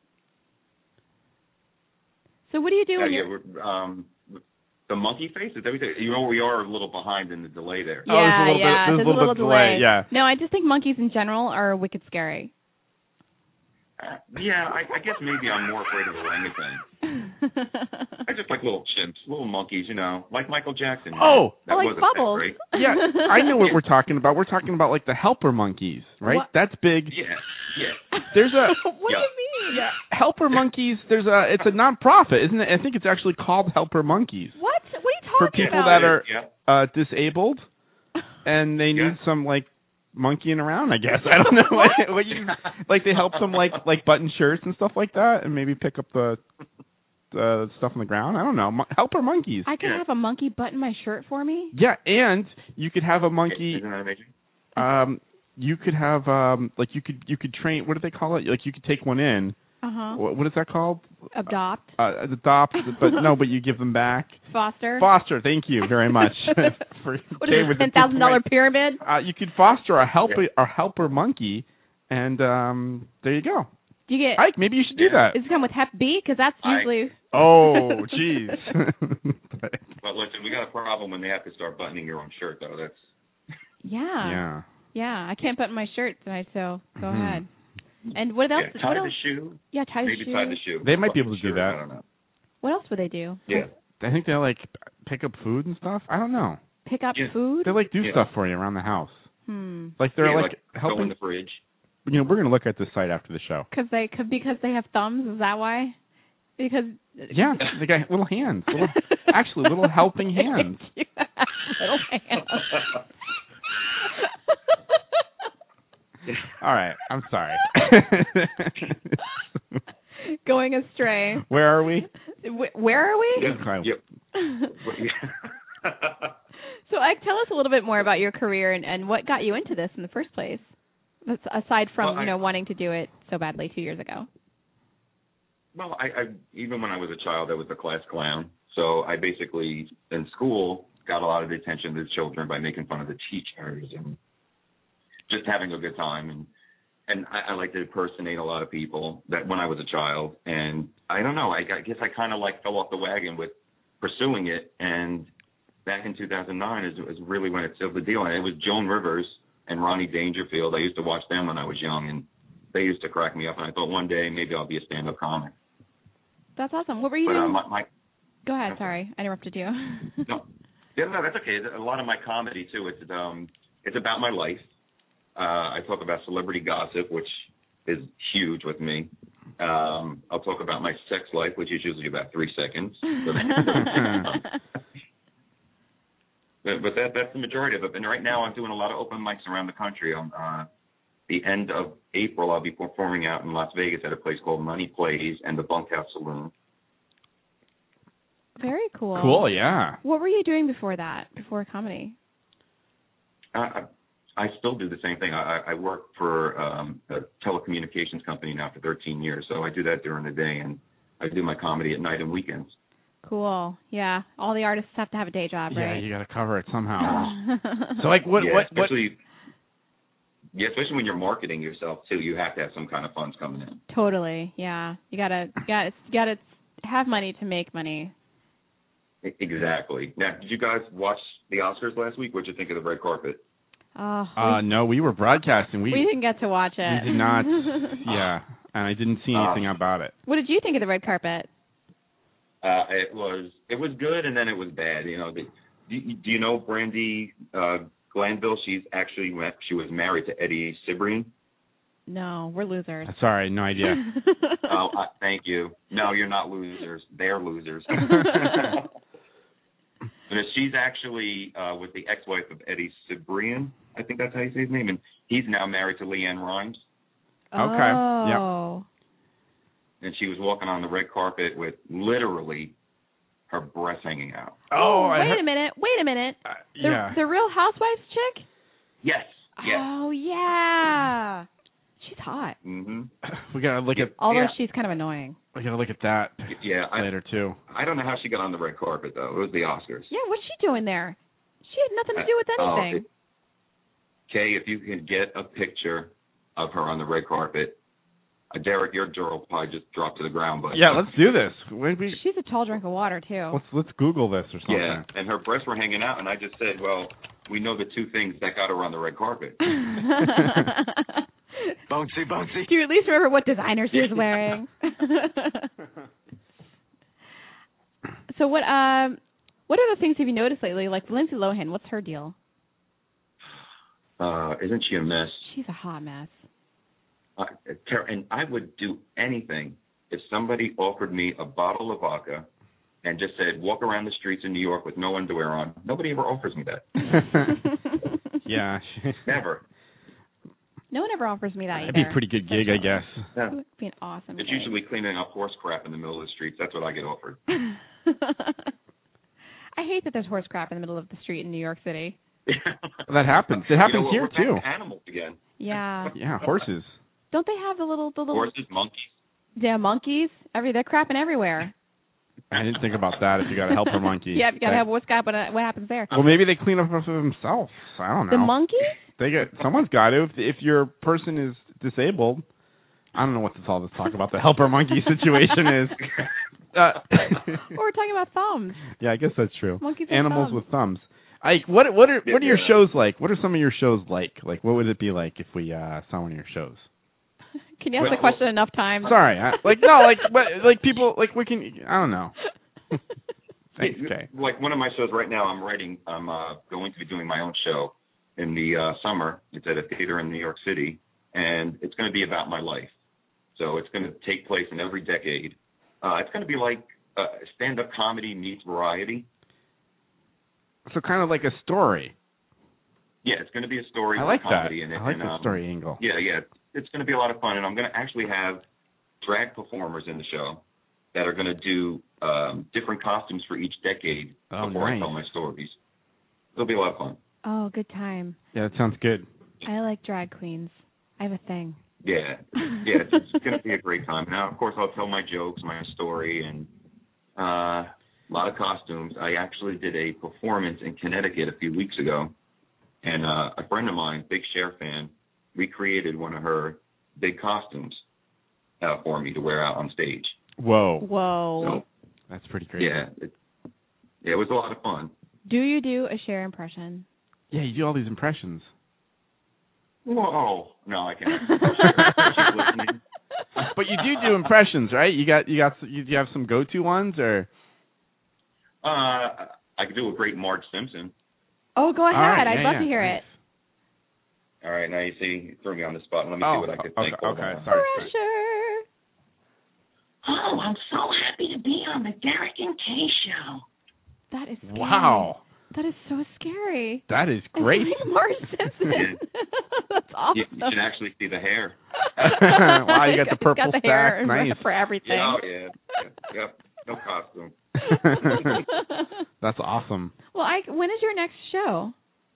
So what do you do Yeah, when yeah, you're... we're, um, the monkey face is everything. You know, we are a little behind in the delay there. Yeah, Oh, there's a little bit- yeah, there's a little bit delay, yeah. No, I just think monkeys in general are wicked scary. Uh, yeah, I, I guess maybe I'm more afraid of orangutan. I just like little chimps, little monkeys, you know, like Michael Jackson. Oh, that I like was a Bubbles. pet, right? Yeah, I know what we're talking about. We're talking about like the helper monkeys, right? What? That's big. Yeah, yeah. There's a What Yeah. do you mean? yeah, helper monkeys. There's a it's a nonprofit, isn't it? I think it's actually called Helper Monkeys What? What are you for talking people about? that are Yeah. uh, disabled and they Yeah. need some like monkeying around. I guess I don't know what, what you like. They help them like like button shirts and stuff like that, and maybe pick up the the stuff on the ground. I don't know. Mo- helper monkeys. I could Yeah. have a monkey button my shirt for me. Yeah, and you could have a monkey. Isn't that amazing? Um, you could have um, like you could you could train. What do they call it? Like you could take one in. Uh huh. What, what is that called? Adopt. Uh, adopt, but no, but you give them back. Foster. Foster. Thank you very much. For, What is it? Ten thousand dollar pyramid. Uh, you could foster a helper a helper monkey, and um, there you go. Do you get? Ike, maybe you should do that. Does it come with Hep B? Because that's I- usually. Oh, jeez. But listen, we got a problem when they have to start buttoning your own shirt, though. That's Yeah. yeah. Yeah. I can't button my shirt tonight, so go Mhm. ahead. And what else? yeah, tie what the else? shoe. Yeah, tie the Maybe shoe. tie the shoe. They might be Button able to do shirt, that. I don't know. What else would they do? Yeah. I think they like pick up food and stuff. I don't know. Pick up Yeah. food? They like do Yeah. stuff for you around the house. Hmm. Like they're yeah, like, like go in helping. the fridge. You know, we're gonna look at this site after the show. Because they could because they have thumbs. Is that why? Because. Yeah, they got little hands. Little, actually, little helping hands. Little hands. All right, I'm sorry. Going astray. Where are we? Wh- Where are we? Okay. Yep. So, Ike, tell us a little bit more about your career and, and what got you into this in the first place, aside from Well, I- you know wanting to do it so badly two years ago. Well, I, I even when I was a child, I was the class clown. So I basically, in school, got a lot of the attention of the children by making fun of the teachers and just having a good time. And and I, I like to impersonate a lot of people that when I was a child. And I don't know, I, I guess I kind of like fell off the wagon with pursuing it. And back in two thousand nine is, is really when it sealed the deal. And it was Joan Rivers and Ronnie Dangerfield. I used to watch them when I was young, and they used to crack me up. And I thought one day maybe I'll be a stand-up comic. That's awesome. What were you But doing? uh, my, my Go ahead. Sorry, I interrupted you. no, yeah, no, that's okay. A lot of my comedy too. It's um, it's about my life. Uh, I talk about celebrity gossip, which is huge with me. Um, I'll talk about my sex life, which is usually about three seconds. but, but that that's the majority of it. And right now, I'm doing a lot of open mics around the country. On uh, the end of April, I'll be performing out in Las Vegas at a place called Money Plays and the Bunkhouse Saloon. Very cool. Cool, yeah. What were you doing before that? Before comedy? Uh, I, I still do the same thing. I, I work for um, a telecommunications company now for thirteen years, so I do that during the day, and I do my comedy at night and weekends. Cool. Yeah. All the artists have to have a day job, Yeah, right? you got to cover it somehow. So, like, what, yeah, what, what? especially, yeah, especially when you're marketing yourself too, you have to have some kind of funds coming in. Totally. Yeah. You gotta, you gotta, you gotta have money to make money. Exactly. Now, did you guys watch the Oscars last week? What'd you think of the red carpet? Oh, Uh, we, no, we were broadcasting. We, we didn't get to watch it. we did not. Yeah, and I didn't see anything Uh, about it. What did you think of the red carpet? Uh, it was it was good, and then it was bad. You know, the, do, do you know Brandy uh, Glanville? She's actually went, she was married to Eddie Cibrian. No, we're losers. Sorry, no idea. Oh, uh, thank you. No, you're not losers. They're losers. But she's actually uh, with the ex-wife of Eddie Cibrian. I think that's how you say his name. And he's now married to Leanne Rimes. Okay. Oh. And she was walking on the red carpet with literally her breasts hanging out. Oh, I wait heard- a minute. Wait a minute. Uh, The, yeah. the Real Housewives chick? Yes. Yes. Oh, yeah. She's hot. Mm-hmm. We gotta look at. Although Yeah. she's kind of annoying. We gotta look at that Yeah. I, later too. I don't know how she got on the red carpet, though. It was the Oscars. Yeah, what's she doing there? She had nothing to do with Uh, oh, anything. it- Kay, if you can get a picture of her on the red carpet, uh, Derek, your jaw will probably just drop to the ground. But Yeah, let's do this. When we, She's a tall drink of water, too. let's let's Google this or something. yeah, and her breasts were hanging out, and I just said, well, we know the two things that got her on the red carpet. Bouncy, bouncy. Do you at least remember what designer she was wearing? So what um what other things have you noticed lately? Like Lindsay Lohan, what's her deal? Uh, isn't she a mess? She's a hot mess. Uh, ter- and I would do anything if somebody offered me a bottle of vodka and just said, walk around the streets in New York with no underwear on. Nobody ever offers me that. Yeah. Never. No one ever offers me that either. That'd be a pretty good gig, I guess. Yeah. It would be an awesome It's gig. usually cleaning up horse crap in the middle of the streets. That's what I get offered. I hate that there's horse crap in the middle of the street in New York City. That happens. It happens you know, here, we're back too. to animals again. Yeah. Yeah, horses. Don't they have the little the little Horses, monkeys. Yeah, monkeys. Every they're crapping everywhere. I didn't think about that if you got a helper monkey. Yeah, you gotta That- have what's got what, what happens there. Well, maybe they clean up after themselves. I don't know. The monkeys? They get someone's got to. If, if your person is disabled, I don't know what this all this talk about the helper monkey situation is. Uh, Or we're talking about thumbs. yeah, I guess that's true. Monkeys with Animals thumbs. with thumbs. Like, what what are what are your Yeah. shows like? What are some of your shows like? Like, what would it be like if we uh, saw one of your shows? Can you ask Well, the question enough times? Sorry, I, like no, like but, like people like we can. I don't know. Thanks, Jay. Like one of my shows right now, I'm writing. I'm uh, going to be doing my own show in the uh, summer. It's at a theater in New York City, and it's going to be about my life. So it's going to take place in every decade. Uh, it's going to be like uh, stand-up comedy meets variety. So kind of like a story. Yeah, it's going to be a story. I with like that. comedy in it, I like and, the um, story angle. Yeah, yeah. It's going to be a lot of fun, and I'm going to actually have drag performers in the show that are going to do um, different costumes for each decade Oh, before nice. I tell my stories. It'll be a lot of fun. Oh, good time. Yeah, that sounds good. I like drag queens. I have a thing. Yeah, yeah, it's, it's going to be a great time. Now, of course, I'll tell my jokes, my story, and uh, a lot of costumes. I actually did a performance in Connecticut a few weeks ago, and uh, a friend of mine, big Cher fan, recreated one of her big costumes uh, for me to wear out on stage. Whoa. Whoa. So, That's pretty great. yeah, it, yeah, it was a lot of fun. Do you do a Cher impression? Yeah, you do all these impressions. Whoa, no, I can't. She's listening. But you do do impressions, right? You got you got you, you have some go-to ones, or Uh, I could do a great Marge Simpson. Oh, go ahead. right, I'd yeah, love yeah, to hear nice. All right, now you see, you threw me on the spot. Let me Oh, see what I could okay, think. okay, Hold on. sorry. it. Pressure. Oh, I'm so happy to be on the Derek and Kay show. That is scary. Wow, That is so scary. that is great. It's like Marge Simpson. That's awesome. You, you should actually see the hair. Wow, you got the purple got the hair stack. Nice. for everything. Yeah, oh, yeah. yeah. Yep. No costume. That's awesome. Well, I, when is your next show?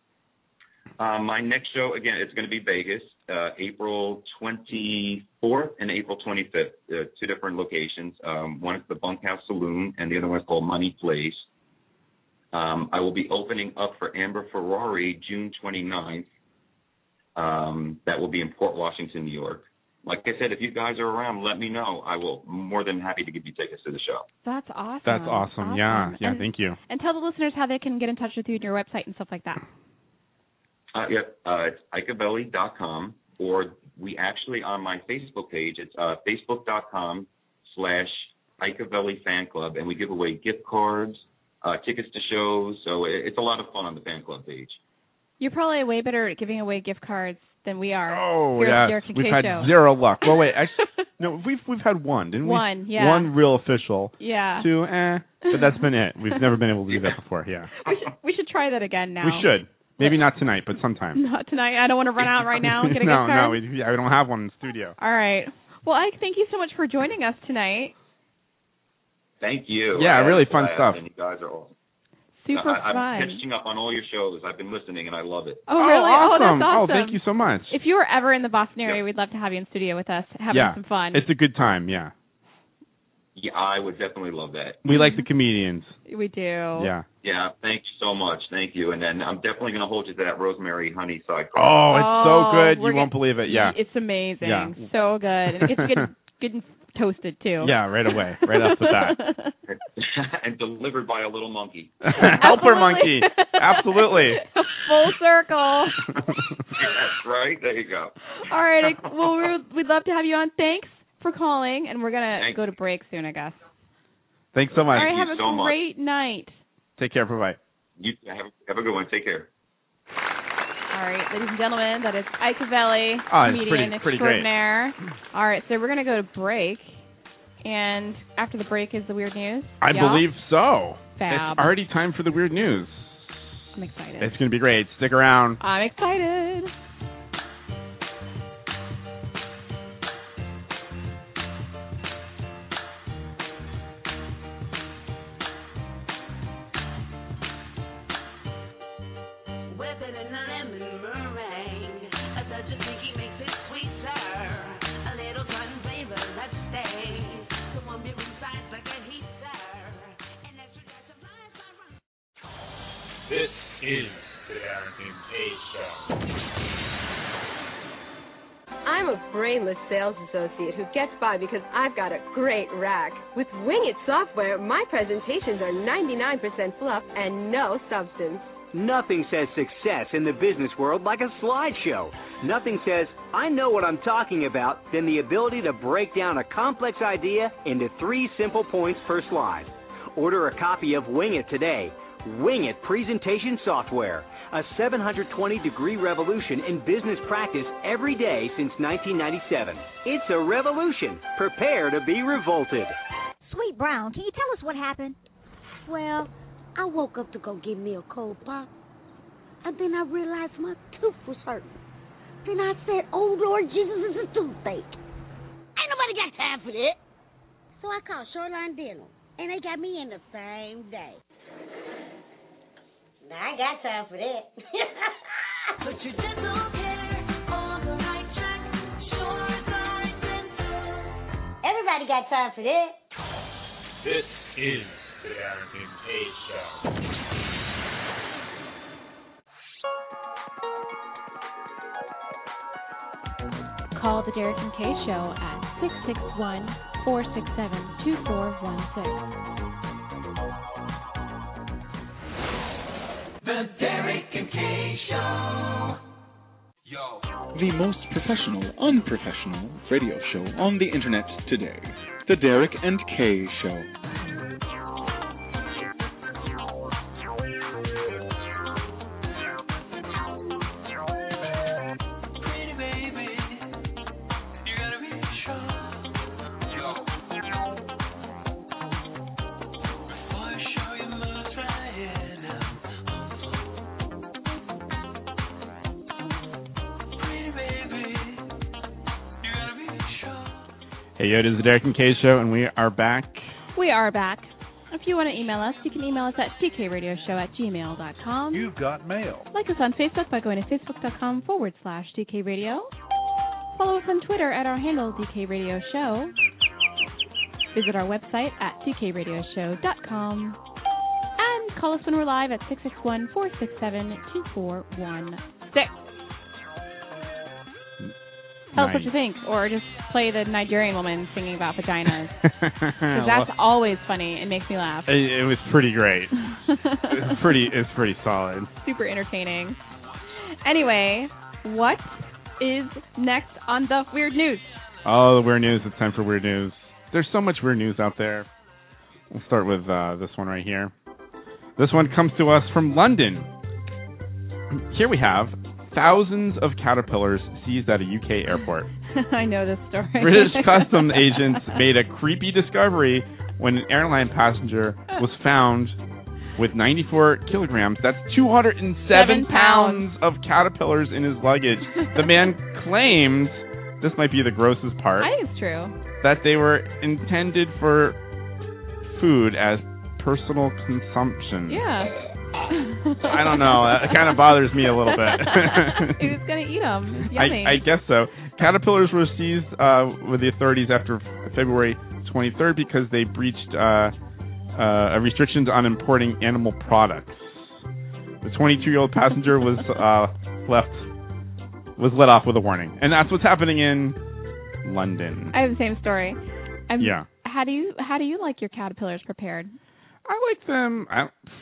Um, my next show, again, it's going to be Vegas, uh, April twenty-fourth and April twenty-fifth. Uh, two different locations. Um, one is the Bunkhouse Saloon, and the other one is called Money Place. Um, I will be opening up for Amber Ferrari June twenty-ninth. Um, that will be in Port Washington, New York. Like I said, if you guys are around, let me know. I will more than happy to give you tickets to the show. That's awesome. That's awesome. Yeah, yeah. And, Thank you. and tell the listeners how they can get in touch with you and your website and stuff like that. Uh, yep, uh, it's icavelli dot com, or we actually, on my Facebook page, it's uh, facebook.com slash Icavelli Fan Club, and we give away gift cards, uh, tickets to shows, so it, it's a lot of fun on the fan club page. You're probably way better at giving away gift cards than we are. Oh here at yeah, Derek and we've Kay had show. zero luck. Well, wait, I, no, we've we've had one, didn't we? One, yeah. One real official. Yeah. Two, eh, but that's been it. We've never been able to do that before. Yeah. We should, we should try that again now. We should. Maybe not tonight, but sometime. Not tonight. I don't want to run out right now and get a no, gift card. no, we, yeah, we don't have one in the studio. All right. Well, Ike, thank you so much for joining us tonight. Thank you. Yeah, I had really a fun blast, stuff. And you guys are awesome. Super I, I'm fun. catching up on all your shows. I've been listening, and I love it. Oh, really? Oh, awesome. that's awesome. Oh, thank you so much. If you were ever in the Boston area, we'd love to have you in studio with us, having yeah, some fun. it's a good time, yeah. Yeah, I would definitely love that. We like the comedians. We do. Yeah. Yeah, thank you so much. Thank you. And then I'm definitely going to hold you to that rosemary honey side. Oh, it's Oh, so good. we're You won't believe it. Yeah. It's amazing. Yeah. So good. And it gets good, good and toasted, too. Yeah, right away. Right off the bat. And delivered by a little monkey. Helper monkey. Absolutely. Full circle. Yes, right? There you go. All right. Well, we're, we'd love to have you on. Thanks for calling, and we're going to Thank go to break soon, I guess. Thanks so much. All right, Thank have you a so great much. night. Take care. Bye-bye. You have, have a good one. Take care. All right, ladies and gentlemen, that is Ike Cavelli, Oh, it's comedian pretty- pretty great. extraordinaire. All right, so we're going to go to break, and after the break is the weird news. I Yeah? believe so. Fab. It's already time for the weird news. I'm excited. It's going to be great. Stick around. I'm excited. This is the Darrington K Show. I'm a brainless sales associate who gets by because I've got a great rack. With Wing It software, my presentations are ninety-nine percent fluff and no substance. Nothing says success in the business world like a slideshow. Nothing says, I know what I'm talking about, than the ability to break down a complex idea into three simple points per slide. Order a copy of Wing It today. Wing It presentation software, a seven hundred twenty degree revolution in business practice every day since nineteen ninety-seven. It's a revolution. Prepare to be revolted. Sweet Brown, can you tell us what happened? Well, I woke up to go get me a cold pop, and then I realized my tooth was hurting. Then I said, oh, Lord Jesus, it's a toothache. Ain't nobody got time for that. So I called Shoreline Dental, and they got me in the same day. Now, I ain't got time for that. But you just don't care on the right track. Shoreline Dental. Everybody got time for that. This is the Darrington K Show. Call the Derek and Kay Show at six six one, four six seven, two four one six. The Derek and Kay Show. The most professional, unprofessional radio show on the internet today. The Derek and Kay Show. Hey, yo, it is the Derek and Kay Show, and we are back. We are back. If you want to email us, you can email us at d k radio show at gmail dot com. You've got mail. Like us on Facebook by going to facebook.com forward slash dkradio. Follow us on Twitter at our handle D K Radio Show. Visit our website at d k radio show dot com. And call us when we're live at six six one, four six seven, two four one six. Tell us what you think, or just play the Nigerian woman singing about vaginas. Because that's always funny. It makes me laugh. It, it was pretty great. It was pretty. It's pretty solid. Super entertaining. Anyway, what is next on the weird news? Oh, the weird news. It's time for weird news. There's so much weird news out there. We'll start with uh, this one right here. This one comes to us from London. Here we have thousands of caterpillars seized at a U K airport. I know this story. British customs agents made a creepy discovery when an airline passenger was found with ninety-four kilograms. That's two hundred seven pounds of caterpillars in his luggage. The man claims, this might be the grossest part, I think it's true, that they were intended for food as personal consumption. Yeah. I don't know. It kind of bothers me a little bit. He was going to eat them. It's yummy. I, I guess so. Caterpillars were seized uh, with the authorities after February twenty-third because they breached uh, uh, restrictions on importing animal products. The twenty-two-year-old passenger was uh, left was let off with a warning, and that's what's happening in London. I have the same story. I'm, yeah. How do you how do you like your caterpillars prepared? I like them. I,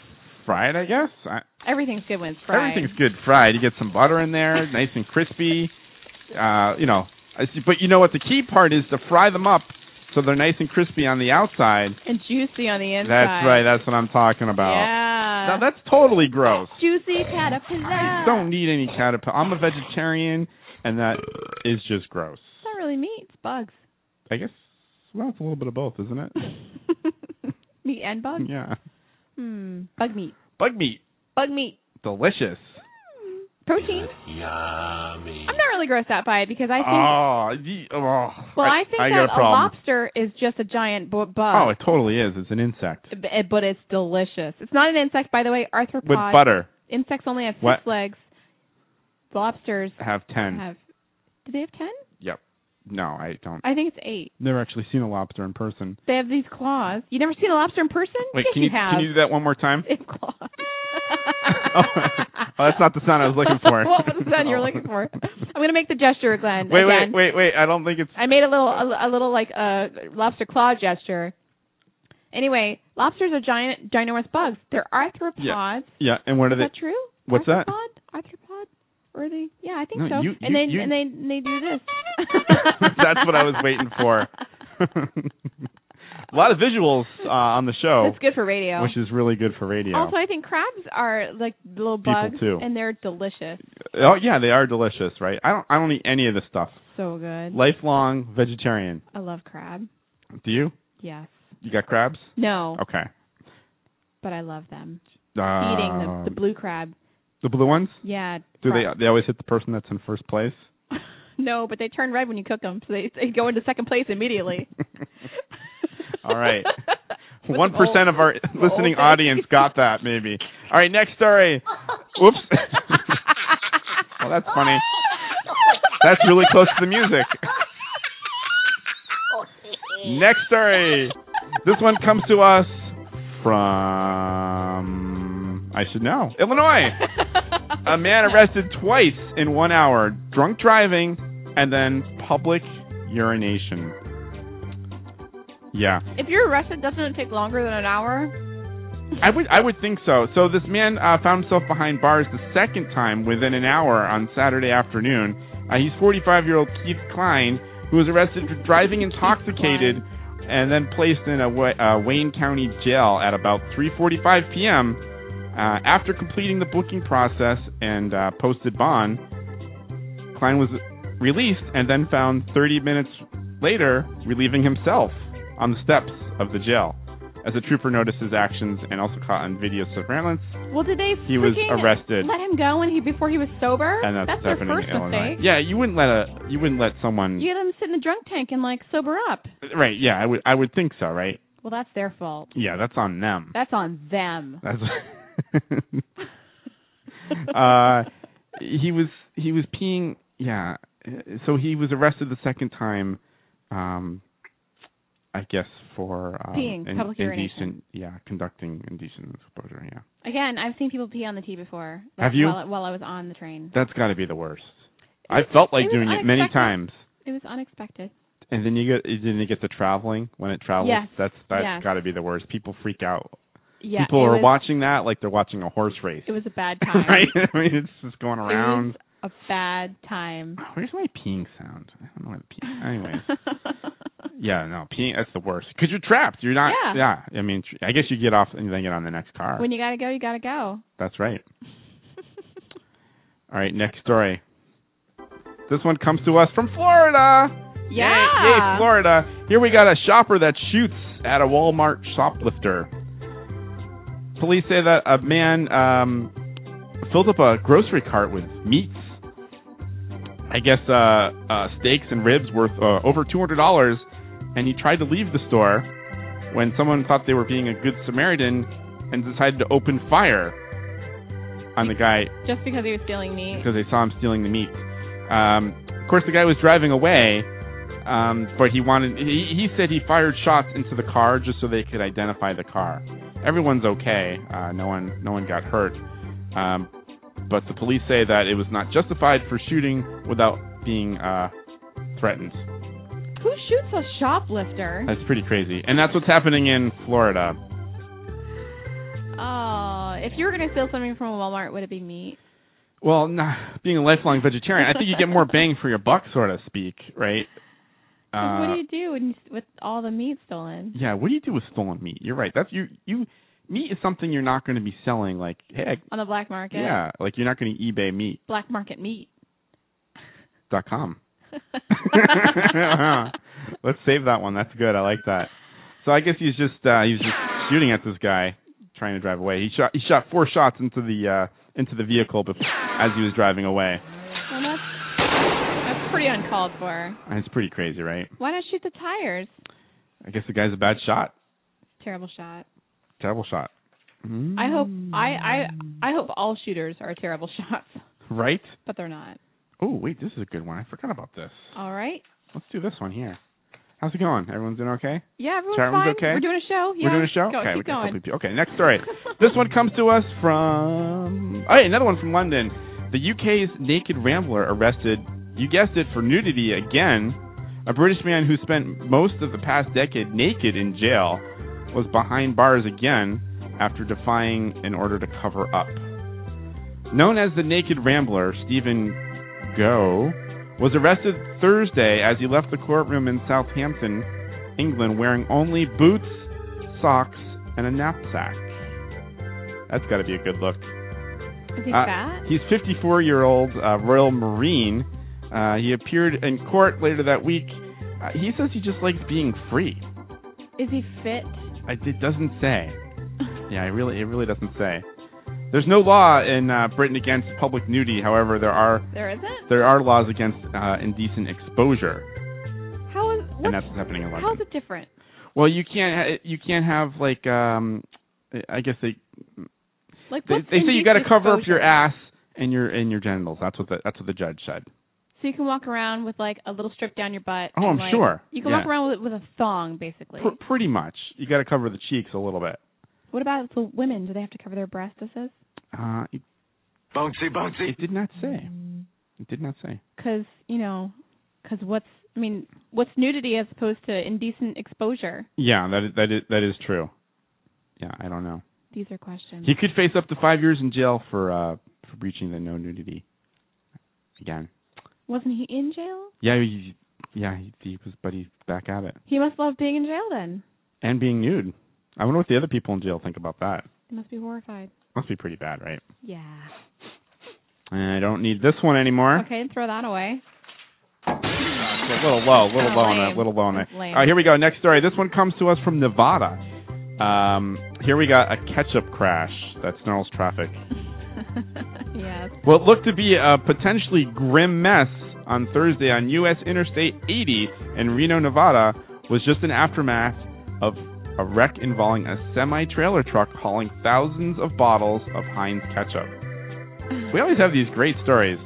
fried, I guess. I, Everything's good when it's fried. Everything's good fried. You get some butter in there, nice and crispy. Uh, you know, I see, but you know what? The key part is to fry them up so they're nice and crispy on the outside and juicy on the inside. That's right. That's what I'm talking about. Yeah. Now that's totally gross. Juicy caterpillar. I don't need any caterpillar. I'm a vegetarian, and that is just gross. It's not really meat. It's bugs. I guess. Well, it's a little bit of both, isn't it? Meat and bug? Yeah. Hmm. Bug meat. Bug meat. Bug meat. Delicious. Protein. Yummy. I'm not really grossed out by it because I think. Oh, ye- oh well, I, I think I that got a, problem. lobster is just a giant bu- bug. Oh, it totally is. It's an insect. B- But it's delicious. It's not an insect, by the way. Arthropod. With butter. Insects only have six what? legs. Lobsters have ten. Have. Do they have ten? Yep. No, I don't. I think it's eight. Never actually seen a lobster in person. They have these claws. You never seen a lobster in person? Wait, yes, can you, have. can you do that one more time? They have claws. oh, oh, that's not the sound I was looking for. What was the sound you were looking for? I'm going to make the gesture, Glenn. Wait, again. wait, wait, wait. I don't think it's... I made a little, a, a little like a uh, lobster claw gesture. Anyway, lobsters are giant, ginormous bugs. They're arthropods. Yeah, yeah. And what are Is they? that true? What's arthropod? that? Arthropod? Are they? Yeah, I think No, so. you- and you- then you- and they and they do this. That's what I was waiting for. A lot of visuals uh, on the show. It's good for radio. Which is really good for radio. Also, I think crabs are like little bugs, too. and they're delicious. Oh yeah, they are delicious, right? I don't. I don't eat any of this stuff. So good. Lifelong vegetarian. I love crab. Do you? Yes. You got crabs? No. Okay. But I love them. Uh, Eating the, the blue crab. The blue ones? Yeah. Do crab. they? They always hit the person that's in first place. No, but they turn red when you cook them, so they, they go into second place immediately. All right. One percent of our listening audience got that, maybe. All right, next story. Whoops. Well, that's funny. That's really close to the music. Next story. This one comes to us from, I should know, Illinois. A man arrested twice in one hour, drunk driving, and then public urination. Yeah. If you're arrested, doesn't it take longer than an hour? I would I would think so. So this man uh, found himself behind bars the second time within an hour on Saturday afternoon. Uh, he's forty-five-year-old Keith Klein, who was arrested for driving intoxicated and then placed in a uh, Wayne County jail at about three forty-five p.m. Uh, after completing the booking process and uh, posted bond. Klein was released and then found thirty minutes later relieving himself on the steps of the jail. As a trooper noticed his actions and also caught on video surveillance, well, did they he was arrested. Let him go when he before he was sober? And that's, that's what's their happening first in Illinois. mistake. Yeah, you wouldn't let a you wouldn't let someone. You get them sit in the drunk tank and like sober up. Right? Yeah, I would I would think so. Right? Well, that's their fault. Yeah, that's on them. That's on them. That's. uh, he was he was peeing. Yeah, so he was arrested the second time. Um, I guess for um, peeing, in, public urination. Indecent, yeah, conducting indecent exposure. Yeah. Again, I've seen people pee on the tee before. Like, Have you? While, while I was on the train. That's got to be the worst. I felt like it doing it many times. It was unexpected. And then you get then you get to traveling when it travels. Yes. That's that's yes. got to be the worst. People freak out. Yeah, People are was, watching that like they're watching a horse race. It was a bad time. Right? I mean, it's just going around. It was a bad time. Where's my peeing sound? I don't know where the peeing. Anyways. Yeah, no, peeing, that's the worst. Because you're trapped. You're not. Yeah. yeah. I mean, I guess you get off and then get on the next car. When you got to go, you got to go. That's right. All right, next story. This one comes to us from Florida. Yeah. Yay, yay, Florida. Here we got a shopper that shoots at a Walmart shoplifter. Police say that a man um, filled up a grocery cart with meats. I guess uh, uh, steaks and ribs worth uh, over two hundred dollars, and he tried to leave the store when someone thought they were being a good Samaritan and decided to open fire on the guy. Just because he was stealing meat? Because they saw him stealing the meat. Um, of course, the guy was driving away, um, but he wanted. He, he said he fired shots into the car just so they could identify the car. Everyone's okay. Uh, no one, no one got hurt. Um, but the police say that it was not justified for shooting without being uh, threatened. Who shoots a shoplifter? That's pretty crazy, and that's what's happening in Florida. Oh, If you were going to steal something from a Walmart, would it be meat? Well, nah, being a lifelong vegetarian, I think you get more bang for your buck, so to speak, right? Uh, what do you do when you, with all the meat stolen? Yeah, what do you do with stolen meat? You're right. That's you. You meat is something you're not going to be selling. Like, hey, I, on the black market. Yeah, like you're not going to eBay meat. Black market meat. Dot com. Let's save that one. That's good. I like that. So I guess he's just uh, he was just shooting at this guy trying to drive away. He shot he shot four shots into the uh, into the vehicle before, as he was driving away. Well, that's that's pretty uncalled for. And it's pretty crazy, right? Why not shoot the tires? I guess the guy's a bad shot. Terrible shot. Terrible shot. Mm. I hope I, I I hope all shooters are terrible shots. Right? But they're not. Oh, wait, this is a good one. I forgot about this. All right. Let's do this one here. How's it going? Everyone's doing okay? Yeah, everyone's Everyone's fine. okay? We're doing a show. Yeah. We're doing a show? Go, okay, keep we can going. help you. Okay, next story. This one comes to us from... Oh, hey, another one from London. The U K's naked rambler arrested, you guessed it, for nudity again. A British man who spent most of the past decade naked in jail was behind bars again after defying an order to cover up. Known as the Naked Rambler, Stephen Go was arrested Thursday as he left the courtroom in Southampton, England, wearing only boots, socks, and a knapsack. That's got to be a good look. Is he uh, fat? He's fifty-four-year-old uh, Royal Marine. Uh, he appeared in court later that week. Uh, he says he just likes being free. Is he fit? It doesn't say. Yeah, it really, it really doesn't say. There's no law in uh, Britain against public nudity. However, there are there isn't. There are laws against uh, indecent exposure. How is and that's what's happening in London. How is it different? Well, you can't ha- you can't have like um, I guess they like they, they say you got to cover up your ass and your and your genitals. That's what the that's what the judge said. So you can walk around with like a little strip down your butt. Oh, and, I'm like, sure. You can yeah. walk around with, with a thong, basically. Pr- pretty much. You got to cover the cheeks a little bit. What about the women? Do they have to cover their breasts? This is. Uh, it, bouncy, bouncy. It did not say. It did not say. Because you know, because what's I mean, what's nudity as opposed to indecent exposure? Yeah, that is, that is that is true. Yeah, I don't know. These are questions. He could face up to five years in jail for uh, for breaching the no nudity. Again. Wasn't he in jail? Yeah, he, yeah, he, he was, but he's back at it. He must love being in jail then. And being nude. I wonder what the other people in jail think about that. They must be horrified. Must be pretty bad, right? Yeah. I don't need this one anymore. Okay, throw that away. A little low, a little oh, low lame. on that, little low on that. Lame. All right, here we go. Next story. This one comes to us from Nevada. Um, here we got a ketchup crash that snarls traffic. Yes. What looked to be a potentially grim mess on Thursday on U S Interstate eighty in Reno, Nevada, was just an aftermath of a wreck involving a semi-trailer truck hauling thousands of bottles of Heinz ketchup. We always have these great stories.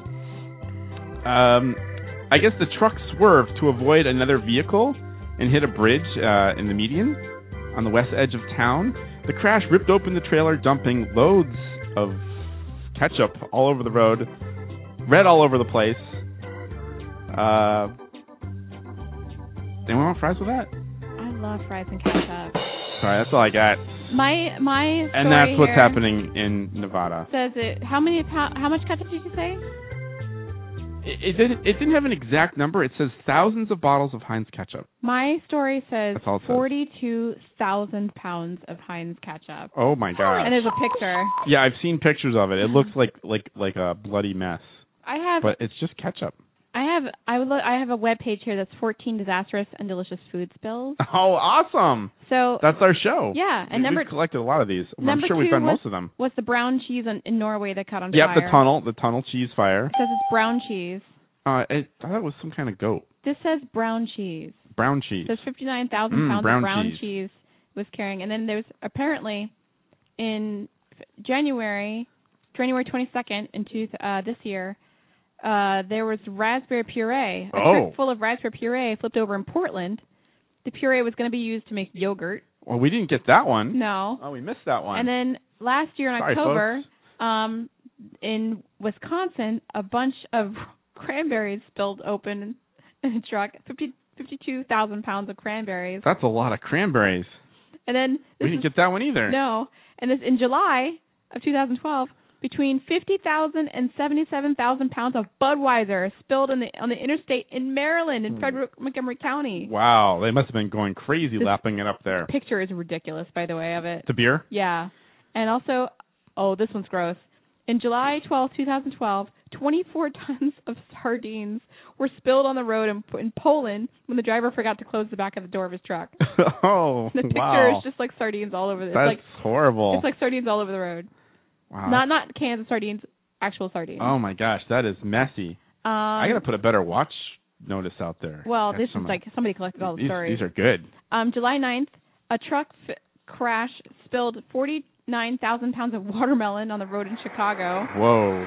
Um, I guess the truck swerved to avoid another vehicle and hit a bridge uh, in the median on the west edge of town. The crash ripped open the trailer, dumping loads of ketchup all over the road, red all over the place. Uh, anyone want fries with that? I love fries and ketchup. Sorry, that's all I got. My my story and that's what's here happening in Nevada. Says it. How many? How, how much ketchup did you say? It, it didn't. It didn't have an exact number. It says thousands of bottles of Heinz ketchup. My story says That's all it says. forty-two thousand pounds of Heinz ketchup. Oh my god! And there's a picture. Yeah, I've seen pictures of it. It looks like like like a bloody mess. I have. But it's just ketchup. I have. I would. Lo- I have a web page here that's fourteen disastrous and delicious food spills. Oh, awesome! So that's our show. Yeah, and we, number we've collected a lot of these. I'm number sure we two found was, most of them. Was the brown cheese on, in Norway that caught on yep, fire? Yep, the tunnel, the tunnel cheese fire. It says it's brown cheese. Uh, it, I thought it was some kind of goat. This says brown cheese. Brown cheese. It says fifty-nine thousand mm, pounds brown of brown cheese. cheese was carrying. And then there's apparently in January, January twenty-second into uh, this year, uh, there was raspberry puree. A oh. truck full of raspberry puree flipped over in Portland. The puree was going to be used to make yogurt. Well, we didn't get that one. No. Oh, we missed that one. And then last year in Sorry, October, folks. um, in Wisconsin, a bunch of cranberries spilled open in a truck. fifty, fifty-two thousand pounds of cranberries. That's a lot of cranberries. And then we didn't is, get that one either. No. And this in July, of two thousand twelve, between fifty thousand and seventy-seven thousand pounds of Budweiser spilled in the on the interstate in Maryland in Frederick Montgomery County. Wow, they must have been going crazy This lapping it up there. Picture is ridiculous, by the way, of it. The beer? Yeah. And also, oh, this one's gross. In July twelfth, twenty twelve, twenty-four tons of sardines were spilled on the road in, in Poland when the driver forgot to close the back of the door of his truck. Oh, The picture wow. is just like sardines all over. The, That's it's like, horrible. It's like sardines all over the road. Wow. Not not cans of sardines, actual sardines. Oh my gosh, that is messy. Um, I gotta put a better watch notice out there. Well, Got this some, is like somebody collected all the these, stories. These are good. Um, July ninth, a truck f- crash spilled forty-nine thousand pounds of watermelon on the road in Chicago. Whoa.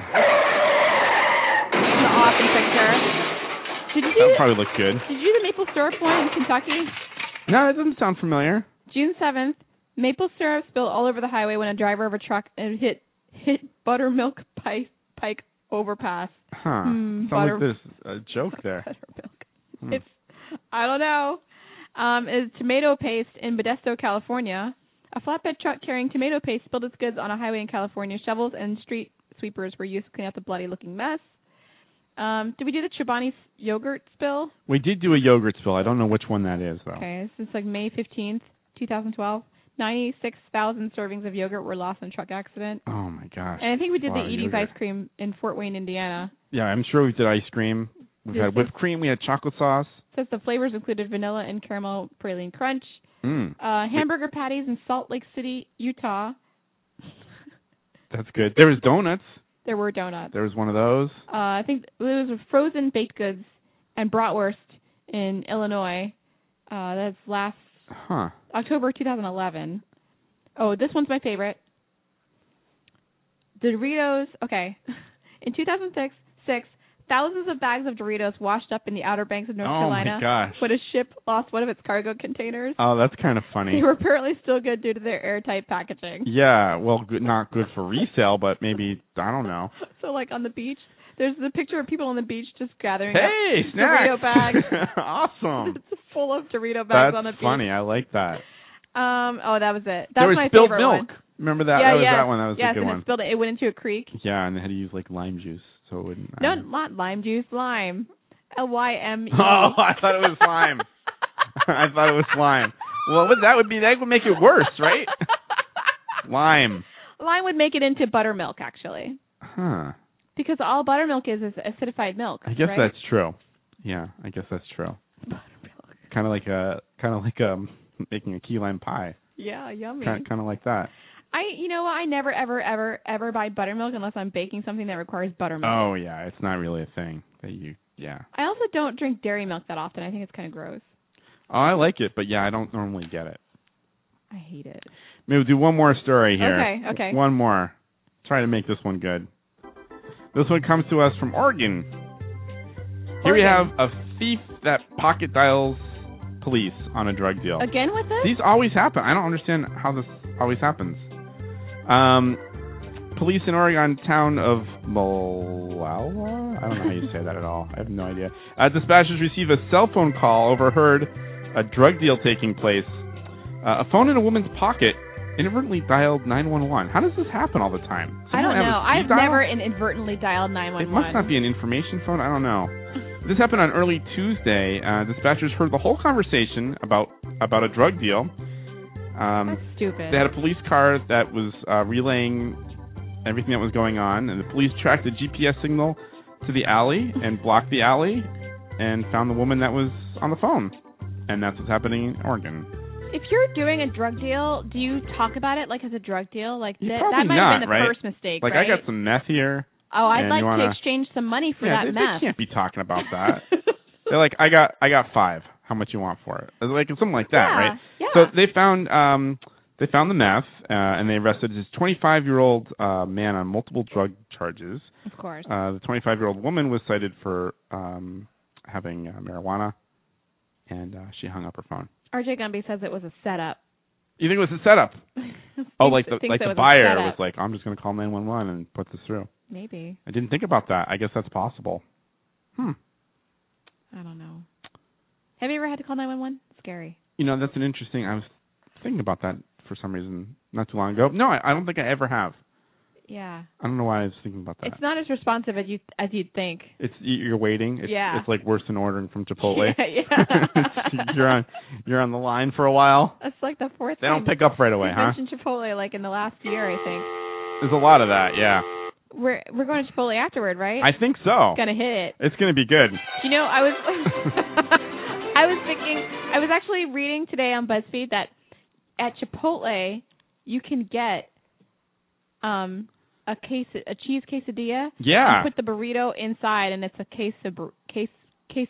An awesome picture. Did you That do? probably look good. Did you do the maple syrup one in Kentucky? No, that doesn't sound familiar. June seventh, maple syrup spilled all over the highway when a driver of a truck hit hit buttermilk pike pike overpass. Huh. Mm, Sounds butter- like there's a joke there. Buttermilk. Hmm. It's I don't know. Um, is tomato paste in Modesto, California. A flatbed truck carrying tomato paste spilled its goods on a highway in California. Shovels and street sweepers were used to clean up the bloody-looking mess. Um, did we do the Chobani yogurt spill? We did do a yogurt spill. I don't know which one that is, though. Okay, this is like May fifteenth, twenty twelve. ninety-six thousand servings of yogurt were lost in a truck accident. Oh, my gosh. And I think we did Wow, the Edie's yogurt. ice cream in Fort Wayne, Indiana. Yeah, I'm sure we did ice cream. We've This had is- whipped cream. We had chocolate sauce. Says the flavors included vanilla and caramel praline crunch. Mm. Uh, hamburger patties in Salt Lake City, Utah. That's good. There was donuts. There were donuts. There was one of those. Uh, I think it was frozen baked goods and bratwurst in Illinois. Uh, that's last Huh. October twenty eleven. Oh, this one's my favorite. Doritos. Okay. In two thousand six, six, thousands of bags of Doritos washed up in the Outer Banks of North Oh, my Carolina gosh. when a ship lost one of its cargo containers. Oh, that's kind of funny. They were apparently still good due to their airtight packaging. Yeah, well, good, not good for resale, but maybe, I don't know. So, like, on the beach, there's the picture of people on the beach just gathering Hey, up snacks! Dorito bags. Awesome. It's full of Dorito bags That's on the beach. funny. I like that. Um. Oh, that was it. That there was was my spilled favorite milk. one. Remember that? Yeah, that was yes. that one. That was yes, a good and one. it spilled it. It went into a creek. Yeah, and they had to use, like, lime juice, so it wouldn't... No, I- not lime juice, lime. L Y M E. Oh, I thought it was lime. I thought it was lime. Well, would- that would be that would make it worse, right? Lime. Lime would make it into buttermilk, actually, Huh. because all buttermilk is is acidified milk. I guess right? that's true. Yeah, I guess that's true. Kind of like a kind of like um making a key lime pie. Yeah, yummy. Kind kind of like that. I, you know what? I never, ever, ever, ever buy buttermilk unless I'm baking something that requires buttermilk. Oh yeah, it's not really a thing that you. Yeah. I also don't drink dairy milk that often. I think it's kind of gross. Oh, I like it, but yeah, I don't normally get it. I hate it. Maybe we'll do one more story here. Okay, okay. One more. Try to make this one good. This one comes to us from Oregon. Here we have a thief that pocket dials police on a drug deal. Again with this? These always happen. I don't understand how this always happens. Um, police in Oregon town of Molalla? I don't know how you say that at all. I have no idea. Uh, dispatchers receive a cell phone call overheard a drug deal taking place. Uh, a phone in a woman's pocket inadvertently dialed nine one one. How does this happen all the time? I don't Someone have know. a speed I've dial? never inadvertently dialed nine one It one. must not be an information phone. I don't know. This happened on early Tuesday. Uh, dispatchers heard the whole conversation about about a drug deal. Um, That's stupid. They had a police car that was uh, relaying everything that was going on, and the police tracked a G P S signal to the alley and blocked the alley and found the woman that was on the phone. And that's what's happening in Oregon. If you're doing a drug deal, do you talk about it like as a drug deal? Like You that, probably that might not, have been the right? first mistake, Like, right? I got some meth here. Oh, I'd and like you wanna- to exchange some money for yeah, that they, meth. they can't be talking about that. They're like, I got, I got five. How much you want for it? Like something like that, Yeah, right? yeah. So they found, um, they found the meth, uh, and they arrested this twenty-five-year-old uh, man on multiple drug charges. Of course. Uh, the twenty-five-year-old woman was cited for um, having uh, marijuana, and uh, she hung up her phone. R J Gumby says it was a setup. You think it was a setup? Oh, like the Thinks like it the was a buyer setup. was like, I'm just going to call nine one one and put this through. Maybe. I didn't think about that. I guess that's possible. Hmm. I don't know. Have you ever had to call nine one one? Scary. You know, that's an interesting. I was thinking about that for some reason not too long ago. No, I, I don't think I ever have. Yeah. I don't know why I was thinking about that. It's not as responsive as you as you'd think. It's you're waiting. It's, Yeah. It's like worse than ordering from Chipotle. Yeah, yeah. you're on you're on the line for a while. That's like the fourth. They don't time pick up right away, you huh? mentioned Chipotle like in the last year, I think. There's a lot of that, yeah. We're we're going to Chipotle afterward, right? I think so. It's gonna hit it. It's gonna be good. You know, I was I was thinking I was actually reading today on BuzzFeed that at Chipotle you can get um a case a cheese quesadilla. Yeah. You put the burrito inside and it's a case of case case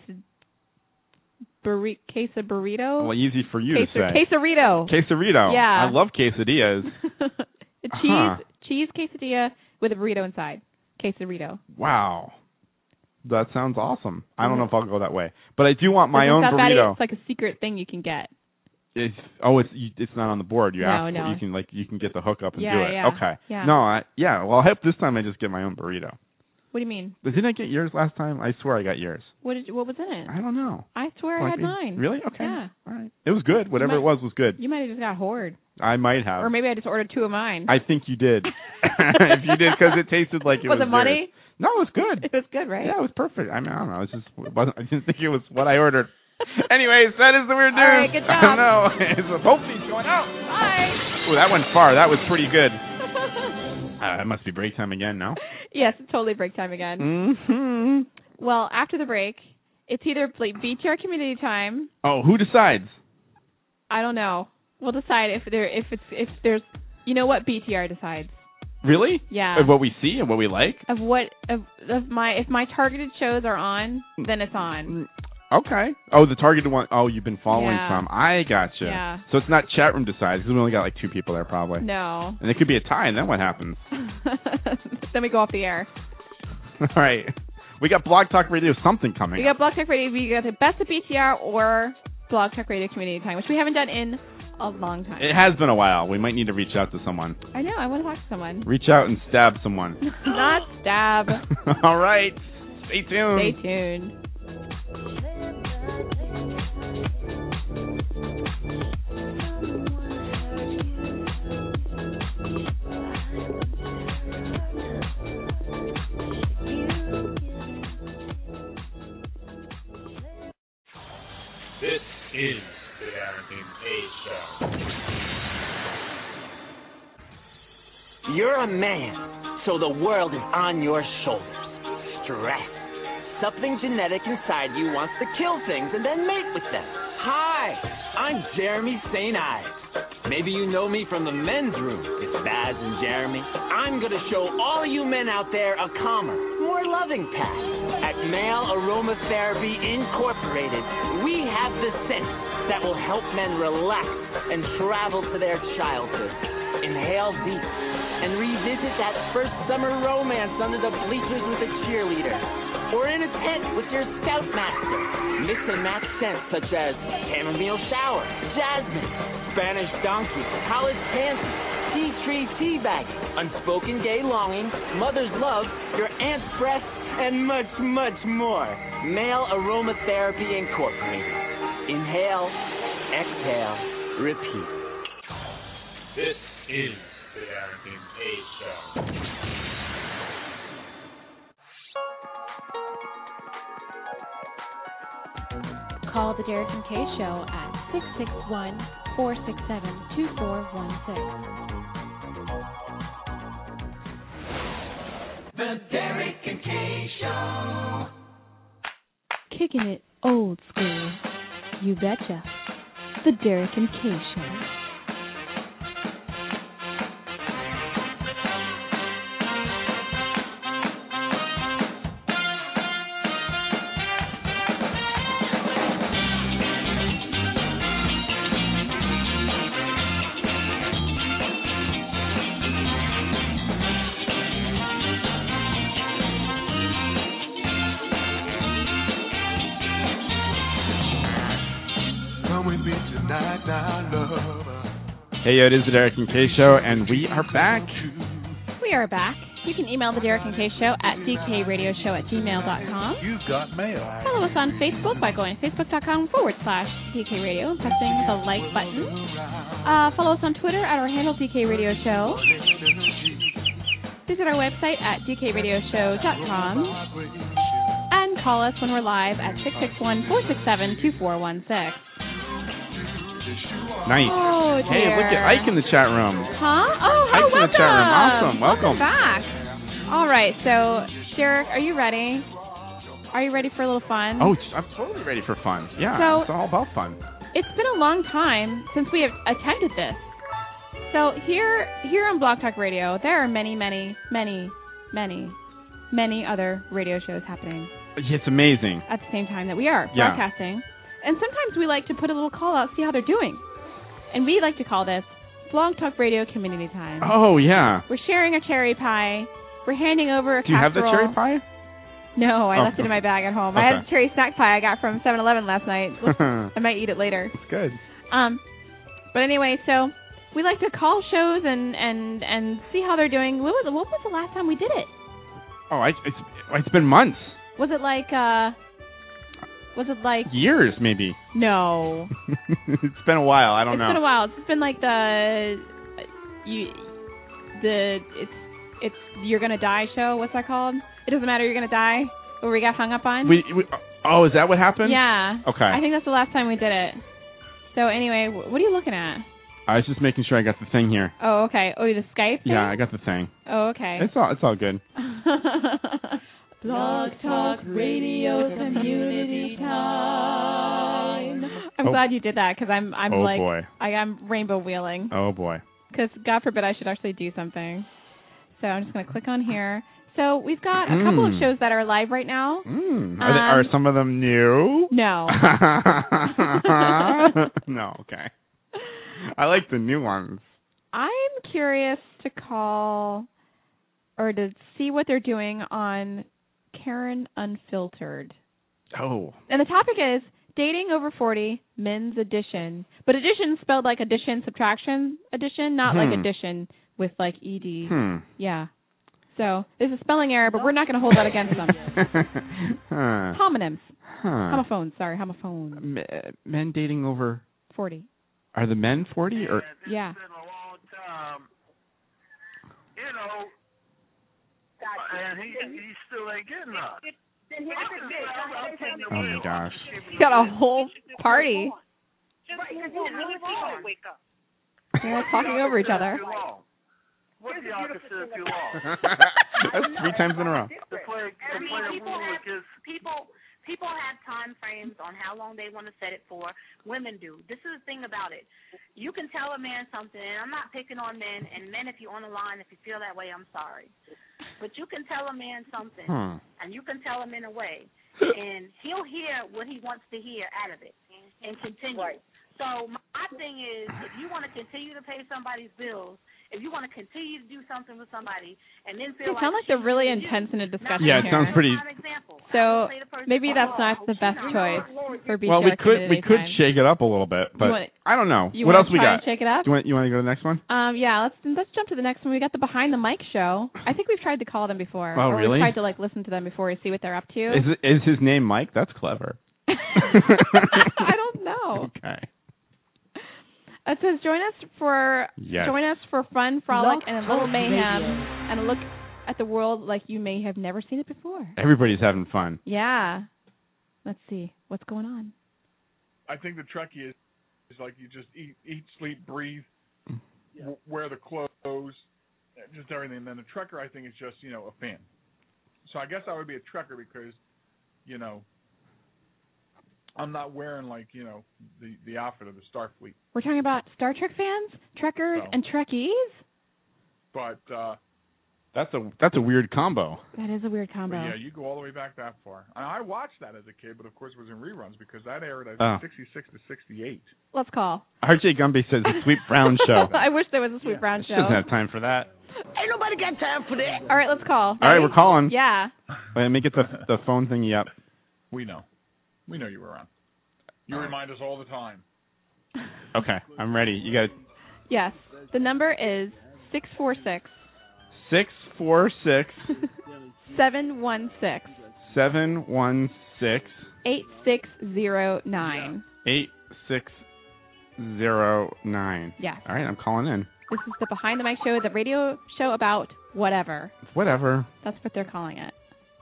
burri, case of burrito. Well, easy for you Queso, to say. Quesarito. Quesarito. Yeah. I love quesadillas. a cheese Huh. cheese quesadilla with a burrito inside. Quesarito. Wow. That sounds awesome. I don't know if I'll go that way, but I do want my It's own not that burrito. It's like a secret thing you can get. It's oh, it's you- it's not on the board. You No, ask for no. it. You can like you can get the hookup and Yeah, do it. yeah, Okay. yeah. No, I yeah. Well, I hope this time I just get my own burrito. What do you mean? But didn't I get yours last time? I swear I got yours. What did what was in it? I don't know. I swear I Like, had mine. Really? Okay. Yeah. All right. It was good. Whatever might- it was was good. You might have just got hoard. I might have. Or maybe I just ordered two of mine. I think you did. If you did, because it tasted like it was. Was it money? yours. No, it was good. It was good, right? Yeah, it was perfect. I mean, I don't know. It's just it wasn't, I didn't think it was what I ordered. Anyways, that is the weird news. All right, good I job. don't know. It's hopefully it's going out. Bye. Oh, that went far. That was pretty good. Uh, it must be break time again now. Yes, it's totally break time again. Mm-hmm. Well, after the break, it's either like B T R community time. Oh, who decides? I don't know. We'll decide if there if it's if there's you know what B T R decides. Really? Yeah. Of what we see and what we like? Of what of, of my if my targeted shows are on, then it's on. Okay. Oh, the targeted one. Oh, you've been following Yeah. some. I gotcha. Yeah. So it's not chat room decides because we only got like two people there probably. No. And it could be a tie, and then what happens? Then we go off the air. All right. We got Blog Talk Radio something coming. We got Blog Talk Radio. We got the best of B T R or Blog Talk Radio Community Time, which we haven't done in a long time. It has been a while. We might need to reach out to someone. I know. I want to talk to someone. Reach out and stab someone. Not stab. All right. Stay tuned. Stay tuned. This is the Darrington K Show. You're a man, so the world is on your shoulders. Stress. Something genetic inside you wants to kill things and then mate with them. Hi, I'm Jeremy Saint Ives. Maybe you know me from the men's room. It's Baz and Jeremy. I'm going to show all you men out there a calmer, more loving path. At Male Aromatherapy Incorporated, we have the scent that will help men relax and travel to their childhood. Inhale deep and revisit that first summer romance under the bleachers with a cheerleader, or in a tent with your scoutmaster. Mix and match scents such as chamomile shower, jasmine, Spanish donkey, college pansy, tea tree tea bag, unspoken gay longing, mother's love, your aunt's breath, and much, much more. Male Aromatherapy Incorporated. Inhale, exhale, repeat. This is the Darrington K Show. Call the Derek and Kay Show at six six one, four six seven, two four one six. The Derek and Kay Show. Kicking it old school. You betcha. The Derek and Kay Show. Hey, yo, it is the Derek and Kay Show, and we are back. We are back. You can email the Derek and Kay Show at d k radio show at gmail dot com. You've got mail. Follow us on Facebook by going to facebook.com forward slash DK Radio and pressing the like button. Uh, follow us on Twitter at our handle D K Radio Show. This visit our website at d k radio show dot com and call us when we're live at six six one, four six seven, two four one six. Nice. Oh, dear. Hey, look at Ike in the chat room. Huh? Oh, hi, Ike's welcome. in the chat room. Awesome. Welcome. Welcome back. All right, so, Derek, are you ready? Are you ready for a little fun? Oh, I'm totally ready for fun. Yeah, So- it's all about fun. It's been a long time since we have attempted this. So here here on Blog Talk Radio, there are many, many, many, many, many other radio shows happening It's amazing. at the same time that we are Yeah. broadcasting. And sometimes we like to put a little call out, see how they're doing. And we like to call this Blog Talk Radio Community Time. Oh, yeah. We're sharing a cherry pie. We're handing over a Do you have the casserole. cherry pie? No, I Oh. left it in my bag at home. Okay. I had a cherry snack pie I got from seven eleven last night. I might eat it later. It's good. Um, but anyway, so we like to call shows and, and, and see how they're doing. What was, what was the last time we did it? Oh, I, it's it's been months, Was it like, uh, was it like, years maybe. no. It's been a while. I don't It's know. been a while. It's been like the, you, the, it's, it's You're Gonna Die show. What's that called? It Doesn't Matter, You're Gonna Die, where we got hung up on. We, we oh, is that what happened? Yeah. Okay. I think that's the last time we did it. So anyway, wh- what are you looking at? I was just making sure I got the thing here. Oh, okay. Oh, the Skype thing? Yeah, I got the thing. Oh, okay. It's all it's all good. Blog Talk Radio Community Time. I'm Oh. glad you did that because I'm I'm Oh, like boy. I, I'm rainbow wheeling Oh boy. because God forbid I should actually do something. So I'm just gonna click on here. So we've got a couple of Mm. shows that are live right now. Mm. Are, they, are Um, some of them new? No. No. Okay. I like the new ones. I'm curious to call or to see what they're doing on Karen Unfiltered. Oh. And the topic is dating over forty, men's edition. But edition spelled like addition, subtraction edition, not like Hmm. addition with like E D. Hmm. Yeah. So there's a spelling error, but we're not going to hold that against them. Huh. Homonyms. Huh. Homophones, sorry, homophones. Me- Men dating over forty. are the men forty or? Yeah. You know, and he he still ain't getting none. Oh my gosh. He's got a whole party. They're talking over each other. What do y'all consider too long? That's three times in a row. To play, to play a people fool have, with his people people have time frames on how long they want to set it for. Women do. This is the thing about it. You can tell a man something, and I'm not picking on men, and men, if you're on the line, if you feel that way, I'm sorry. But you can tell a man something, Hmm. and you can tell him in a way, and he'll hear what he wants to hear out of it and continue. So my thing is, if you want to continue to pay somebody's bills, if you want to continue to do something with somebody, and then feel They sound like they're really intense in a discussion Yeah, it here. sounds pretty. So maybe that's not the best choice for B T R Well, we could we Community could Time. shake it up a little bit, but wanna- I don't know. You What wanna else we try got? and shake it up? Do you want you want to go to the next one? Um, yeah, let's let's jump to the next one. We got the Behind the Mic show. I think we've tried to call them before. Oh, or really? We've tried to like listen to them before and see what they're up to. Is it, is his name Mike? That's clever. I don't know. Okay. It says join us for Yes. join us for fun, frolic, Blog and a little Talk mayhem, Radio. and a look at the world like you may have never seen it before. Everybody's having fun. Yeah. Let's see what's going on. I think the Trekkie is, is like you just eat, eat, sleep, breathe, w- wear the clothes, just everything. And then the Trekker, I think, is just, you know, a fan. So I guess I would be a Trekker because, you know, I'm not wearing, like, you know, the, the outfit of the Starfleet. We're talking about Star Trek fans, Trekkers, So. and Trekkies. But, uh, That's a that's a weird combo. That is a weird but combo. yeah, you go all the way back that far. And I watched that as a kid, but of course it was in reruns because that aired, I think, Oh. sixty-six to sixty-eight. Let's call. R J Gumby says the Sweet Brown Show. I wish there was a Sweet Brown She show. doesn't have time for that. Ain't nobody got time for that. All right, let's call. All right, we're calling. Yeah. Wait, let me get the the phone thingy up. We know. We know you were on. You remind us all the time. Okay, I'm ready. You got Yes. The number is six four six six four six seven one six seven one six eight six zero nine. eight six zero nine. Yes. All right, I'm calling in. This is the Behind the Mic show, the radio show about whatever. Whatever. That's what they're calling it.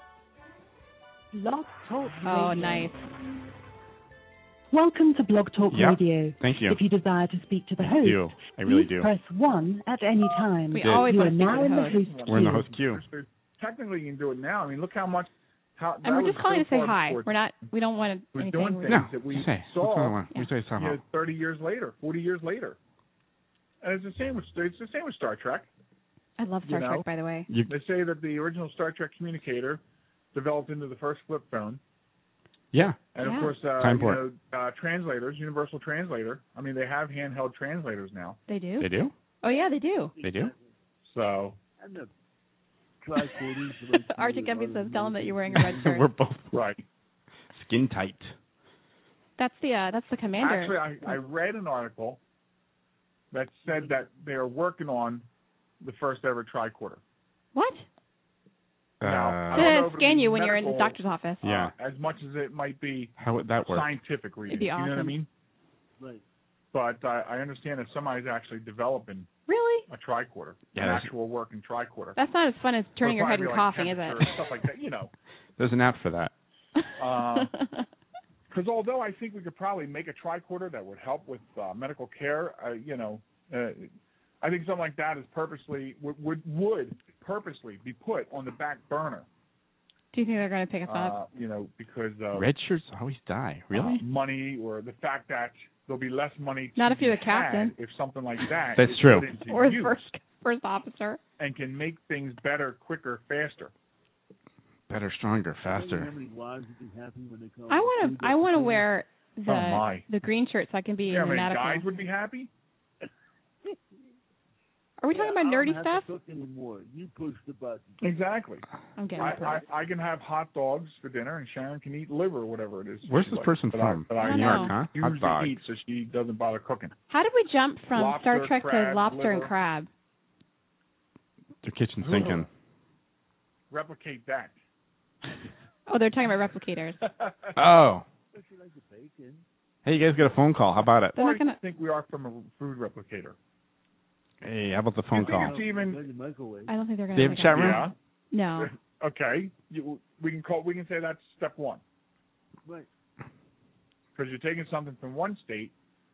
Blog Talk Oh, Radio. nice. Welcome to Blog Talk Yep. Radio. Thank you. If you desire to speak to the I host, do. I really please do. press one at any time. We Did. always You want are to speak now to in the the host. host We're in the queue. host queue. There's- Technically, you can do it now. I mean, look how much. How And we're that just was calling so to say far hi. before We're not. We don't want to was anything. doing rude. things No. that we Just say. saw What's going on? you We say somehow. know, thirty years later, forty years later. And it's the same with it's the same with Star Trek. I love Star you know? Trek, by the way. You, They say that the original Star Trek communicator developed into the first flip phone, yeah. and Yeah. of course, uh, Time you for know, uh, translators, universal translator. I mean, they have handheld translators now. They do. They do. Oh yeah, they do. They do. So Arctic Envy says, "Tell them that you're wearing a red shirt." We're both right. skin tight. That's the uh, that's the commander. Actually, I, I read an article that said that they are working on the first ever tricorder. What? Now, Uh, I don't They know if scan it'll be you when you're in the medical, doctor's office. uh, Yeah. as much as it might be How would that work? scientific reasons. be You know what I awesome. mean? Right. But uh, I understand that somebody's actually developing Really? a tricorder, Yeah, an that's- actual working tricorder. That's not as fun as turning your head It'll and probably coughing, be is like it? temperature, Stuff like that, you know. There's an app for that. Because although I think we could probably make a tricorder that would help with uh, medical care, uh, you know, uh, I think something like that is purposely would, would would purposely be put on the back burner. Do you think they're going to pick us Uh, up? you know, because of Red shirts always die. Really? uh, money or the fact that there'll be less money to Not if you're be the captain. had if something like that That's is true. put into Or the use first first officer? and can make things better, quicker, faster. Better, stronger, faster. How many wives would be happy when they come? I want to. I want to wear the Oh, my. the green shirt so I can be Yeah, in the I mean, medical. guys would be happy. Are we talking about I nerdy don't have stuff? to cook anymore. You push the button. Exactly. I'm getting I, it. I, I can have hot dogs for dinner, and Sharon can eat liver or whatever it is. Where's she this likes. person But from? I, but I, I don't New York, know. huh? usually Hot dog. eat, so she doesn't bother cooking. How did we jump from Star Lobster, Trek to crab, lobster and liver. crab? The kitchen sinking. Replicate that. Oh, they're talking about replicators. Oh. Especially like the bacon. Hey, you guys got a phone call. How about it? They're Or not do you gonna. think we are from a food replicator? Hey, how about the phone You think call? it's even? In the microwave. I don't think they're going They to. have a chat room? Yeah. No. Okay. You, we can call. We can say that's step one. Right. Because you're taking something from one state,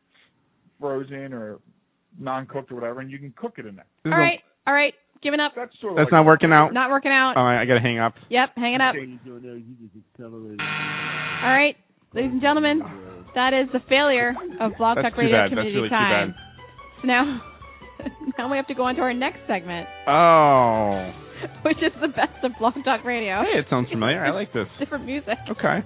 frozen or non-cooked or whatever, and you can cook it in there. All right. All right. Giving up. That's sort of That's like not working out. Not working out. Oh, I, I gotta hang up. Yep. Hanging up. What you doing there, you just accelerated. All right, ladies and gentlemen, that is the failure of Blog That's Talk too Radio bad. That's Community really too Time. bad. So now, now we have to go on to our next segment, Oh. which is the best of Blog Talk Radio. Hey, it sounds familiar. I like this. Different music. Okay.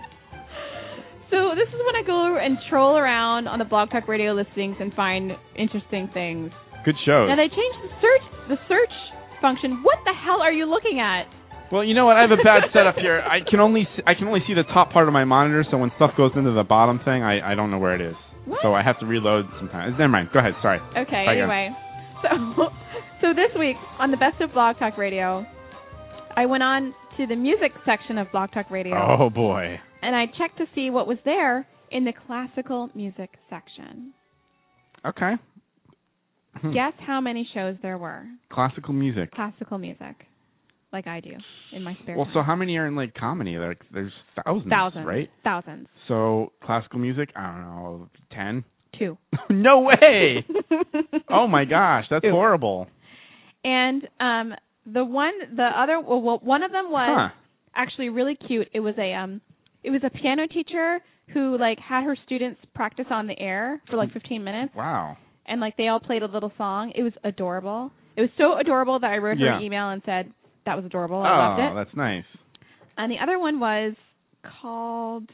So this is when I go and troll around on the Blog Talk Radio listings and find interesting things. Good shows. Now they changed the search, the search function. What the hell are you looking at? Well, you know what? I have a bad setup here. I can only see, I can only see the top part of my monitor, so when stuff goes into the bottom thing, I, I don't know where it is. What? So I have to reload sometimes. Never mind. Go ahead. Sorry. Okay, Try again. anyway. So so this week on the Best of Blog Talk Radio, I went on to the music section of Blog Talk Radio. Oh boy. And I checked to see what was there in the classical music section. Okay. Hmm. Guess how many shows there were? Classical music. Classical music. Like I do in my spare Well, time. so how many are in like comedy? Like, there's thousands, Thousands. right? Thousands. So classical music, I don't know, ten. Two. No way! Oh my gosh, that's Two. horrible. And um, the one, the other, well, well, one of them was Huh. actually really cute. It was a um, it was a piano teacher who like had her students practice on the air for like fifteen minutes. Wow. And like they all played a little song. It was adorable. It was so adorable that I wrote her Yeah. an email and said that was adorable. I Oh, loved it. that's nice. And the other one was called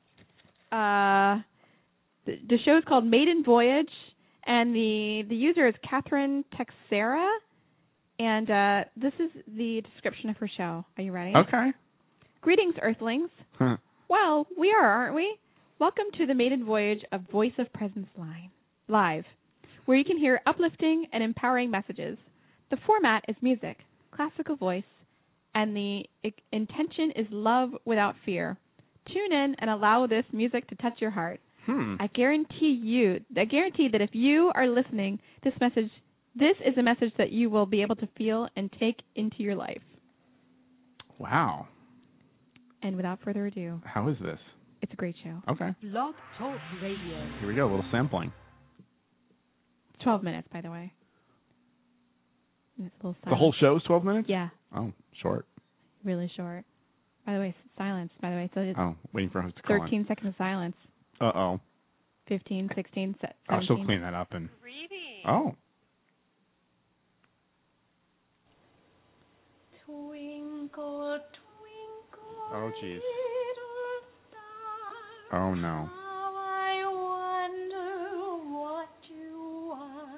uh, the, the show is called Maiden Voyage, and the the user is Catherine Texera, and uh, this is the description of her show. Are you ready? Okay. Greetings, Earthlings. Huh. Well, we are, aren't we? Welcome to the maiden voyage of Voice of Presence Line, Live, where you can hear uplifting and empowering messages. The format is music, classical voice, and the I- intention is love without fear. Tune in and allow this music to touch your heart. Hmm. I guarantee you, I guarantee that if you are listening, this message This is a message that you will be able to feel and take into your life. Wow. And without further ado, how is this? It's a great show. Okay. Blog Talk Radio. Here we go, a little sampling. twelve minutes, by the way. And it's a little the whole show is twelve minutes? Yeah. Oh, short. Really short. By the way, silence. By the way, so it's oh, waiting for us to call thirteen in. seconds of silence. Uh-oh. fifteen, sixteen, seventeen. Oh, she'll clean that up. and. Greetings. Oh. Twinkle, twinkle. Oh, jeez. Oh, no. How I wonder what you are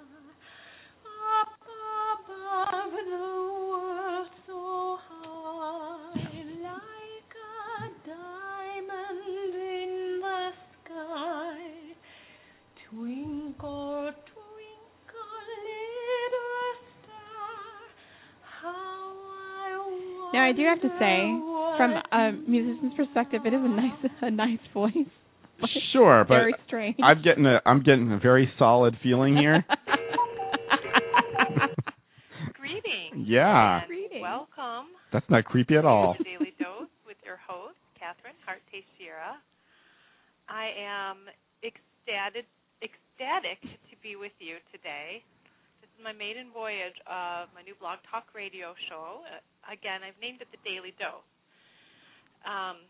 up above the world so high, like a diamond in the sky. Twinkle, twinkle, little star, how I wonder. Now, I do have to say, from a musician's perspective, it is a nice, a nice voice. Sure, but very strange. I'm getting a, I'm getting a very solid feeling here. Greetings. Yeah. Greetings. Welcome. That's not creepy at all. To Daily Dose with your host, Catherine Hart Teixeira. I am ecstatic, ecstatic to be with you today. This is my maiden voyage of my new Blog Talk Radio show. Uh, again, I've named it the Daily Dose. Um,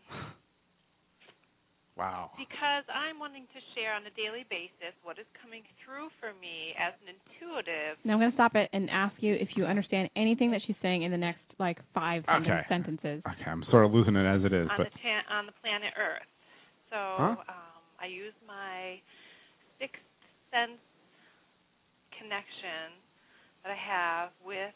wow. Because I'm wanting to share on a daily basis what is coming through for me as an intuitive. Now I'm going to stop it and ask you if you understand anything that she's saying in the next, like, five okay. sentences. Okay, I'm sort of losing it as it is. On, but. the, ta- on the planet Earth. So huh? um, I use my sixth sense connection that I have with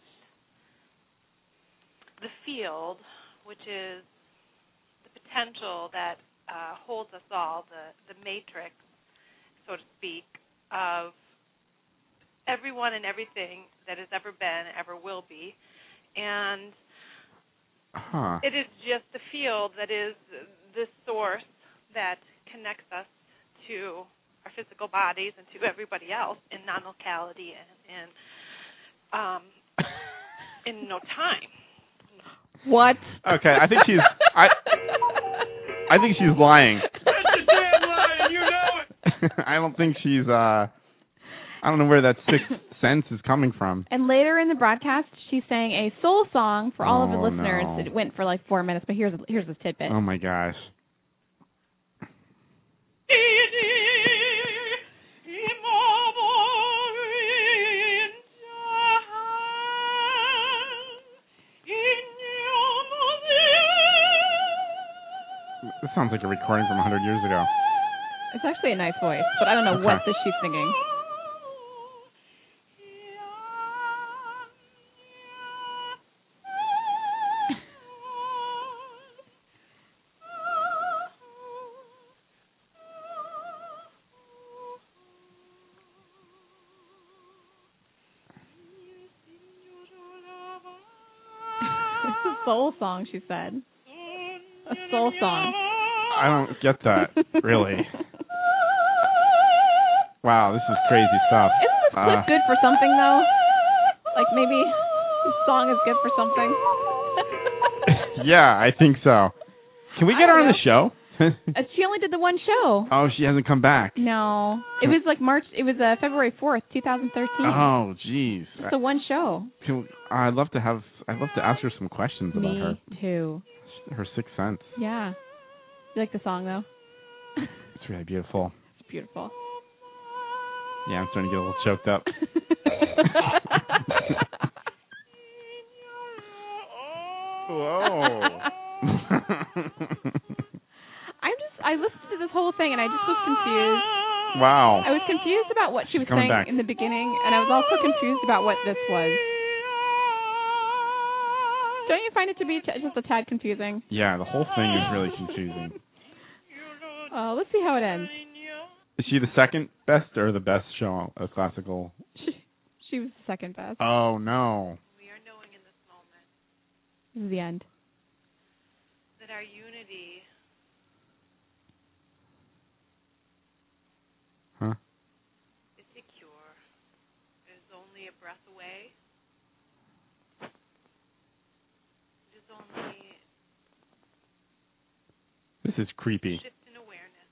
the field, which is potential that uh, holds us all, the, the matrix, so to speak, of everyone and everything that has ever been, ever will be. And huh. it is just the field that is the source that connects us to our physical bodies and to everybody else in non-locality and, and um, in no time. What? Okay, I think she's... I, I think she's lying. That's a damn lie, and you know it. I don't think she's, uh, I don't know where that sixth sense is coming from. And later in the broadcast, she sang a soul song for all oh, of the listeners. No. It went for like four minutes, but here's here's this tidbit. Oh, my gosh. This sounds like a recording from one hundred years ago. It's actually a nice voice, but I don't know okay. what this she's singing. It's a soul song, she said. A soul song. I don't get that, really. Wow, this is crazy stuff. Isn't this clip uh, good for something, though? Like maybe this song is good for something? Yeah, I think so. Can we get her on the show? uh, she only did the one show. Oh, she hasn't come back. No. It was like March, it was uh, February fourth, twenty thirteen. Oh, jeez. It's the one show. Can, I'd love to have, I'd love to ask her some questions Me about her. Me too. Her sixth sense. Yeah. You like the song, though? It's really beautiful. It's beautiful. Yeah, I'm starting to get a little choked up. Whoa. I'm just, I listened to this whole thing, and I just was confused. Wow. I was confused about what she was Coming saying back. in the beginning, and I was also confused about what this was. Don't you find it to be t- just a tad confusing? Yeah, the whole thing is really confusing. Uh, let's see how it ends. Is she the second best or the best show of classical? She, she was the second best. Oh, no. We are knowing in this moment This is the end. that our unity Huh? is secure. It is only a breath away. It is only This is creepy. shift in awareness.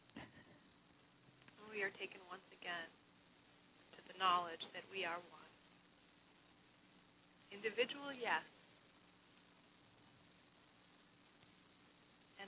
We are taken once again to the knowledge that we are one. Individual, yes. And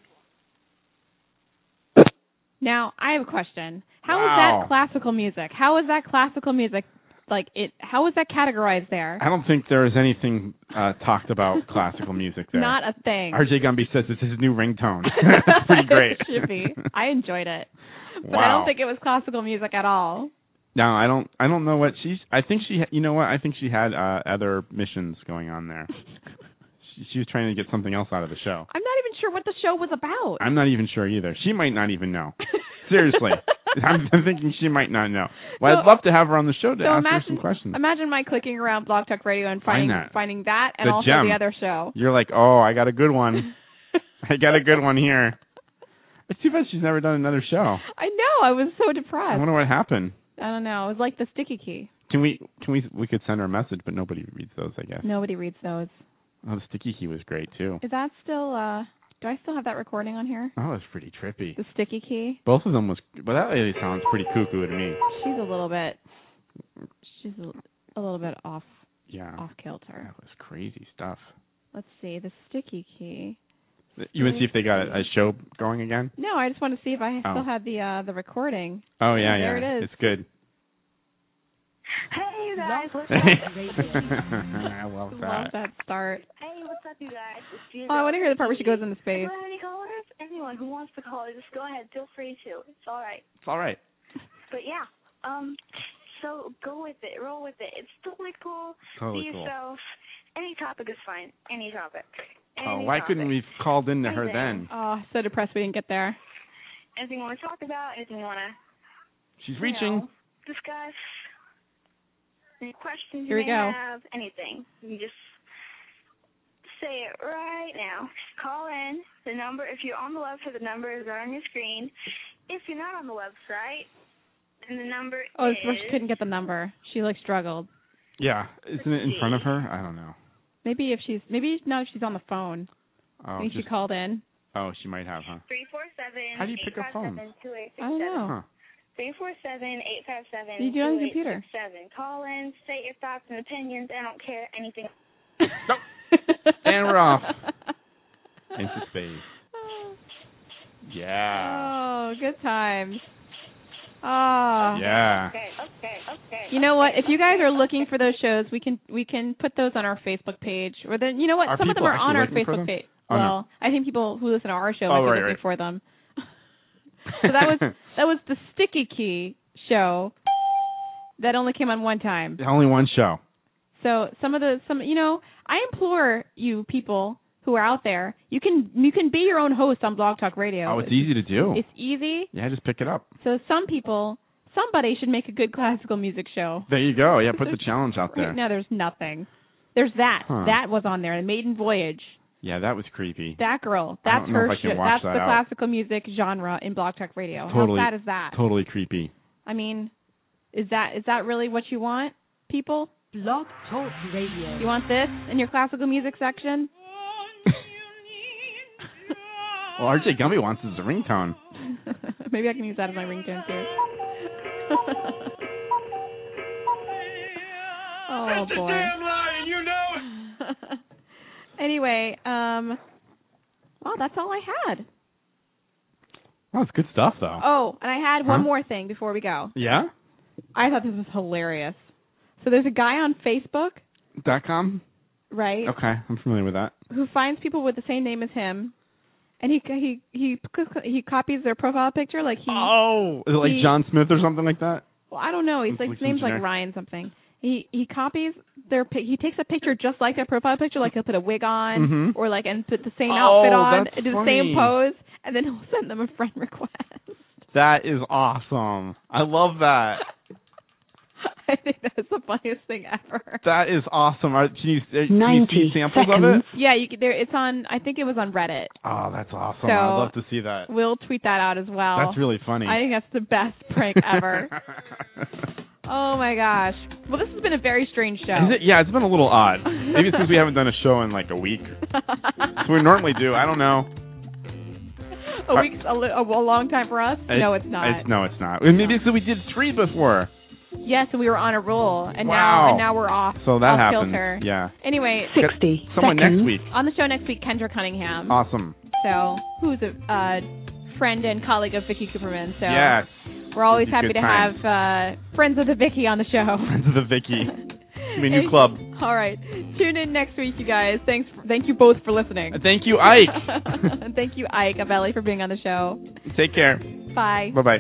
one. Now, I have a question. How Wow. is that classical music? How is that classical music? Like it? How is that categorized there? I don't think there is anything uh, talked about classical music there. Not a thing. R J Gumby says it's his new ringtone. That's pretty great. It should be. I enjoyed it, but I Wow. don't think it was classical music at all. No, I don't. I don't know what she's. I think she. You know what? I think she had uh, other missions going on there. she, she was trying to get something else out of the show. I'm not even sure what the show was about. I'm not even sure either. She might not even know. Seriously, I'm, I'm thinking she might not know. Well, So- I'd love to have her on the show to so ask imagine, her some questions. Imagine my clicking around Blog Talk Radio and Find finding that. finding that and The also gem. the other show. You're like, oh, I got a good one. I got a good one here. It's too bad she's never done another show. I know. I was so I depressed. wonder what happened. I don't know. It was like the sticky key. Can we? Can we? We could send her a message, but nobody reads those, I guess. Nobody reads those. Oh, the sticky key was great too. Is that still? uh Do I still have that recording on here? Oh, it's pretty trippy. The sticky key. Both of them was, but that lady sounds pretty cuckoo to me. She's a little bit. She's a, a little bit off. Yeah. Off kilter. That was crazy stuff. Let's see the sticky key. You want to see if they got a, a show going again? No, I just want to see if I Oh. still had the uh the recording. Oh yeah, There yeah. it is. It's good. Hey, you guys. What's up? I love Love that. that start. Hey, what's up, you guys? It's Gina. Oh, I want to hear the part where she goes into space. Do you have any callers? Anyone who wants to call, just go ahead. Feel free to. It's all right. It's all right. But yeah, um, so go with it. Roll with it. It's totally cool. Totally Be cool. yourself. Any topic is fine. Any topic. Oh, Any why topic. couldn't we have called in to her Anything. then? Oh, so depressed we didn't get there. Anything you want to talk about? Anything you want to She's you reaching. know, discuss? Any questions Here you we may go. have? Anything. You just say it right now. Call in. The number, if you're on the website, the number is right on your screen. If you're not on the website, then the number Oh, is... it's where she couldn't get the number. She like struggled. Yeah, isn't it in front of her? I don't know. Maybe if she's maybe not if she's on the phone. Oh, Maybe just, she called in. oh, she might have, huh? three four seven, How do you pick up eight five seven, phones? two eight six I don't seven. know. Huh. three four seven, eight five seven, You do it on two the eight computer. six seven. Call in, state your thoughts and opinions. I don't care anything. And we're off. Into space. Yeah. Oh, good times. Oh. Yeah. Okay, okay, okay. You know what? If you guys are looking for those shows, we can we can put those on our Facebook page. Or then you know what? Are Some of them people are on our actually looking for Facebook them? page. Oh, no. Well, I think people who listen to our show Oh, might be right, looking right. for them. So that was that was the Sticky Key show that only came on one time. Only one show. So some of the some you know, I implore you people who are out there, you can you can be your own host on Blog Talk Radio. Oh, it's easy to do. It's easy. Yeah, just pick it up. So some people, somebody should make a good classical music show. There you go. Yeah, put the challenge out there. Right now there's nothing. There's that. Huh. That was on there. The Maiden Voyage. Yeah, that was creepy. That girl. I That's don't know her if I can shit. watch That's that the out. classical music genre in Blog Talk Radio. Totally. How sad is that? Totally creepy. I mean, is that is that really what you want, people? Blog Talk Radio. You want this in your classical music section? Well, R J Gumby wants this as a ringtone. Maybe I can use that as my ringtone too. Oh That's a boy. damn lie, and you know it. Anyway, um, well, that's all I had. Oh, it's good stuff, though. Oh, and I had one Huh? more thing before we go. Yeah? I thought this was hilarious. So there's a guy on Facebook, Dot com? right, Okay, I'm familiar with that. who finds people with the same name as him, and he he he he copies their profile picture like he. Oh, is it like he- John Smith or something like that? Well, I don't know. He's like Like his name's some like generic- Ryan something. He he copies their pic. He takes a picture just like their profile picture, like he'll put a wig on Mhm. or like and put the same Oh, outfit on, that's and do the funny. same pose, and then he'll send them a friend request. That is awesome. I love that. I think that's the funniest thing ever. That is awesome. Are, can you, uh, can you see ninety samples of seconds. it? Yeah, you could, there. It's on. I think it was on Reddit. Oh, that's awesome. So- I'd love to see that. We'll tweet that out as well. That's really funny. I think that's the best prank ever. Oh my gosh. Well, this has been a very strange show. Is it? Yeah, it's been a little odd. Maybe it's because we haven't done a show in like a week. So we normally do. I don't know. A week's a, li- a long time for us? It's, no, it's not. It's, no, it's not. Maybe it's because we did three before. Yes, and we were on a roll, and wow. now and now we're off. So that off happened. Kilter. Yeah. Anyway, sixty. Someone seconds. next week. On the show next week, Kendra Cunningham. Awesome. So who's a uh, friend and colleague of Vicky Cooperman. So yes. We're always It'll be happy to time. have uh, friends of the Vicky on the show. Friends of the Vicky. It's a new club. All right. Tune in next week, you guys. Thanks. For, thank you both for listening. Thank you, Ike. Thank you, Ike of L A, for being on the show. Take care. Bye. Bye-bye.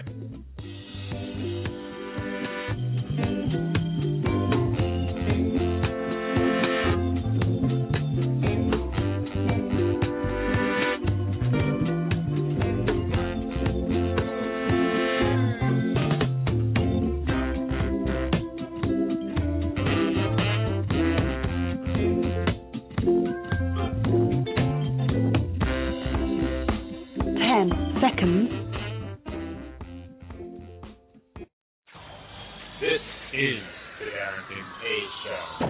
Seconds. This is the Darren Kincaid Show.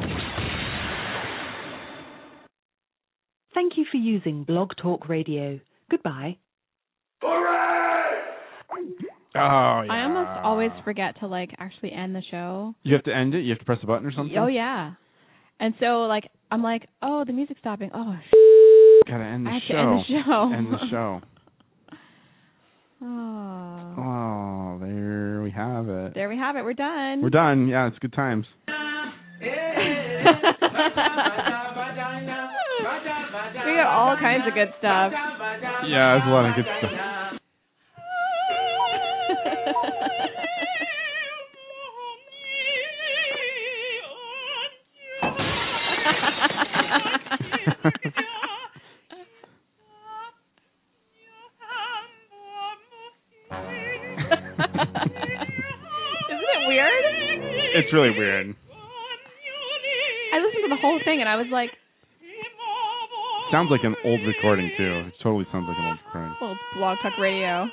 Thank you for using Blog Talk Radio. Goodbye. Oh, yeah. I almost always forget to like actually end the show. You have to end it? You have to press a button or something? Oh yeah. And so like I'm like, oh, the music's stopping. Oh, gotta end the I have show. to end the show. End the show. Oh. Oh, there we have it. There we have it. We're done. We're done. Yeah, it's good times. We got all kinds of good stuff. Yeah, there's a lot of good stuff. Isn't it weird? It's really weird. I listened to the whole thing and I was like, sounds like an old recording too. It totally sounds like an old recording. Well, Blog Talk Radio.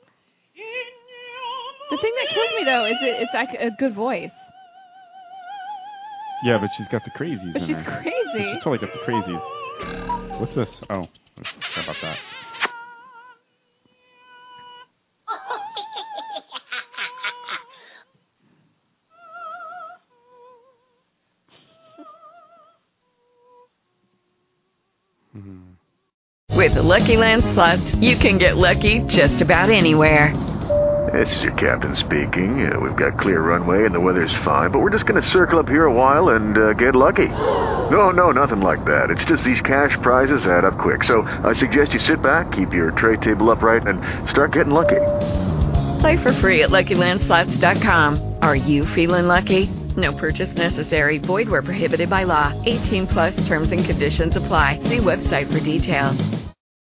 The thing that kills me though is it, it's like a good voice. Yeah, but she's got the crazies But in she's her. crazy. She's totally got the crazies. What's this? Oh, sorry about that. With the Lucky Land Slots, you can get lucky just about anywhere. This is your captain speaking. Uh, we've got clear runway and the weather's fine, but we're just going to circle up here a while and uh, get lucky. No, no, nothing like that. It's just these cash prizes add up quick. So I suggest you sit back, keep your tray table upright, and start getting lucky. Play for free at Lucky Land Slots dot com. Are you feeling lucky? No purchase necessary. Void where prohibited by law. eighteen plus terms and conditions apply. See website for details.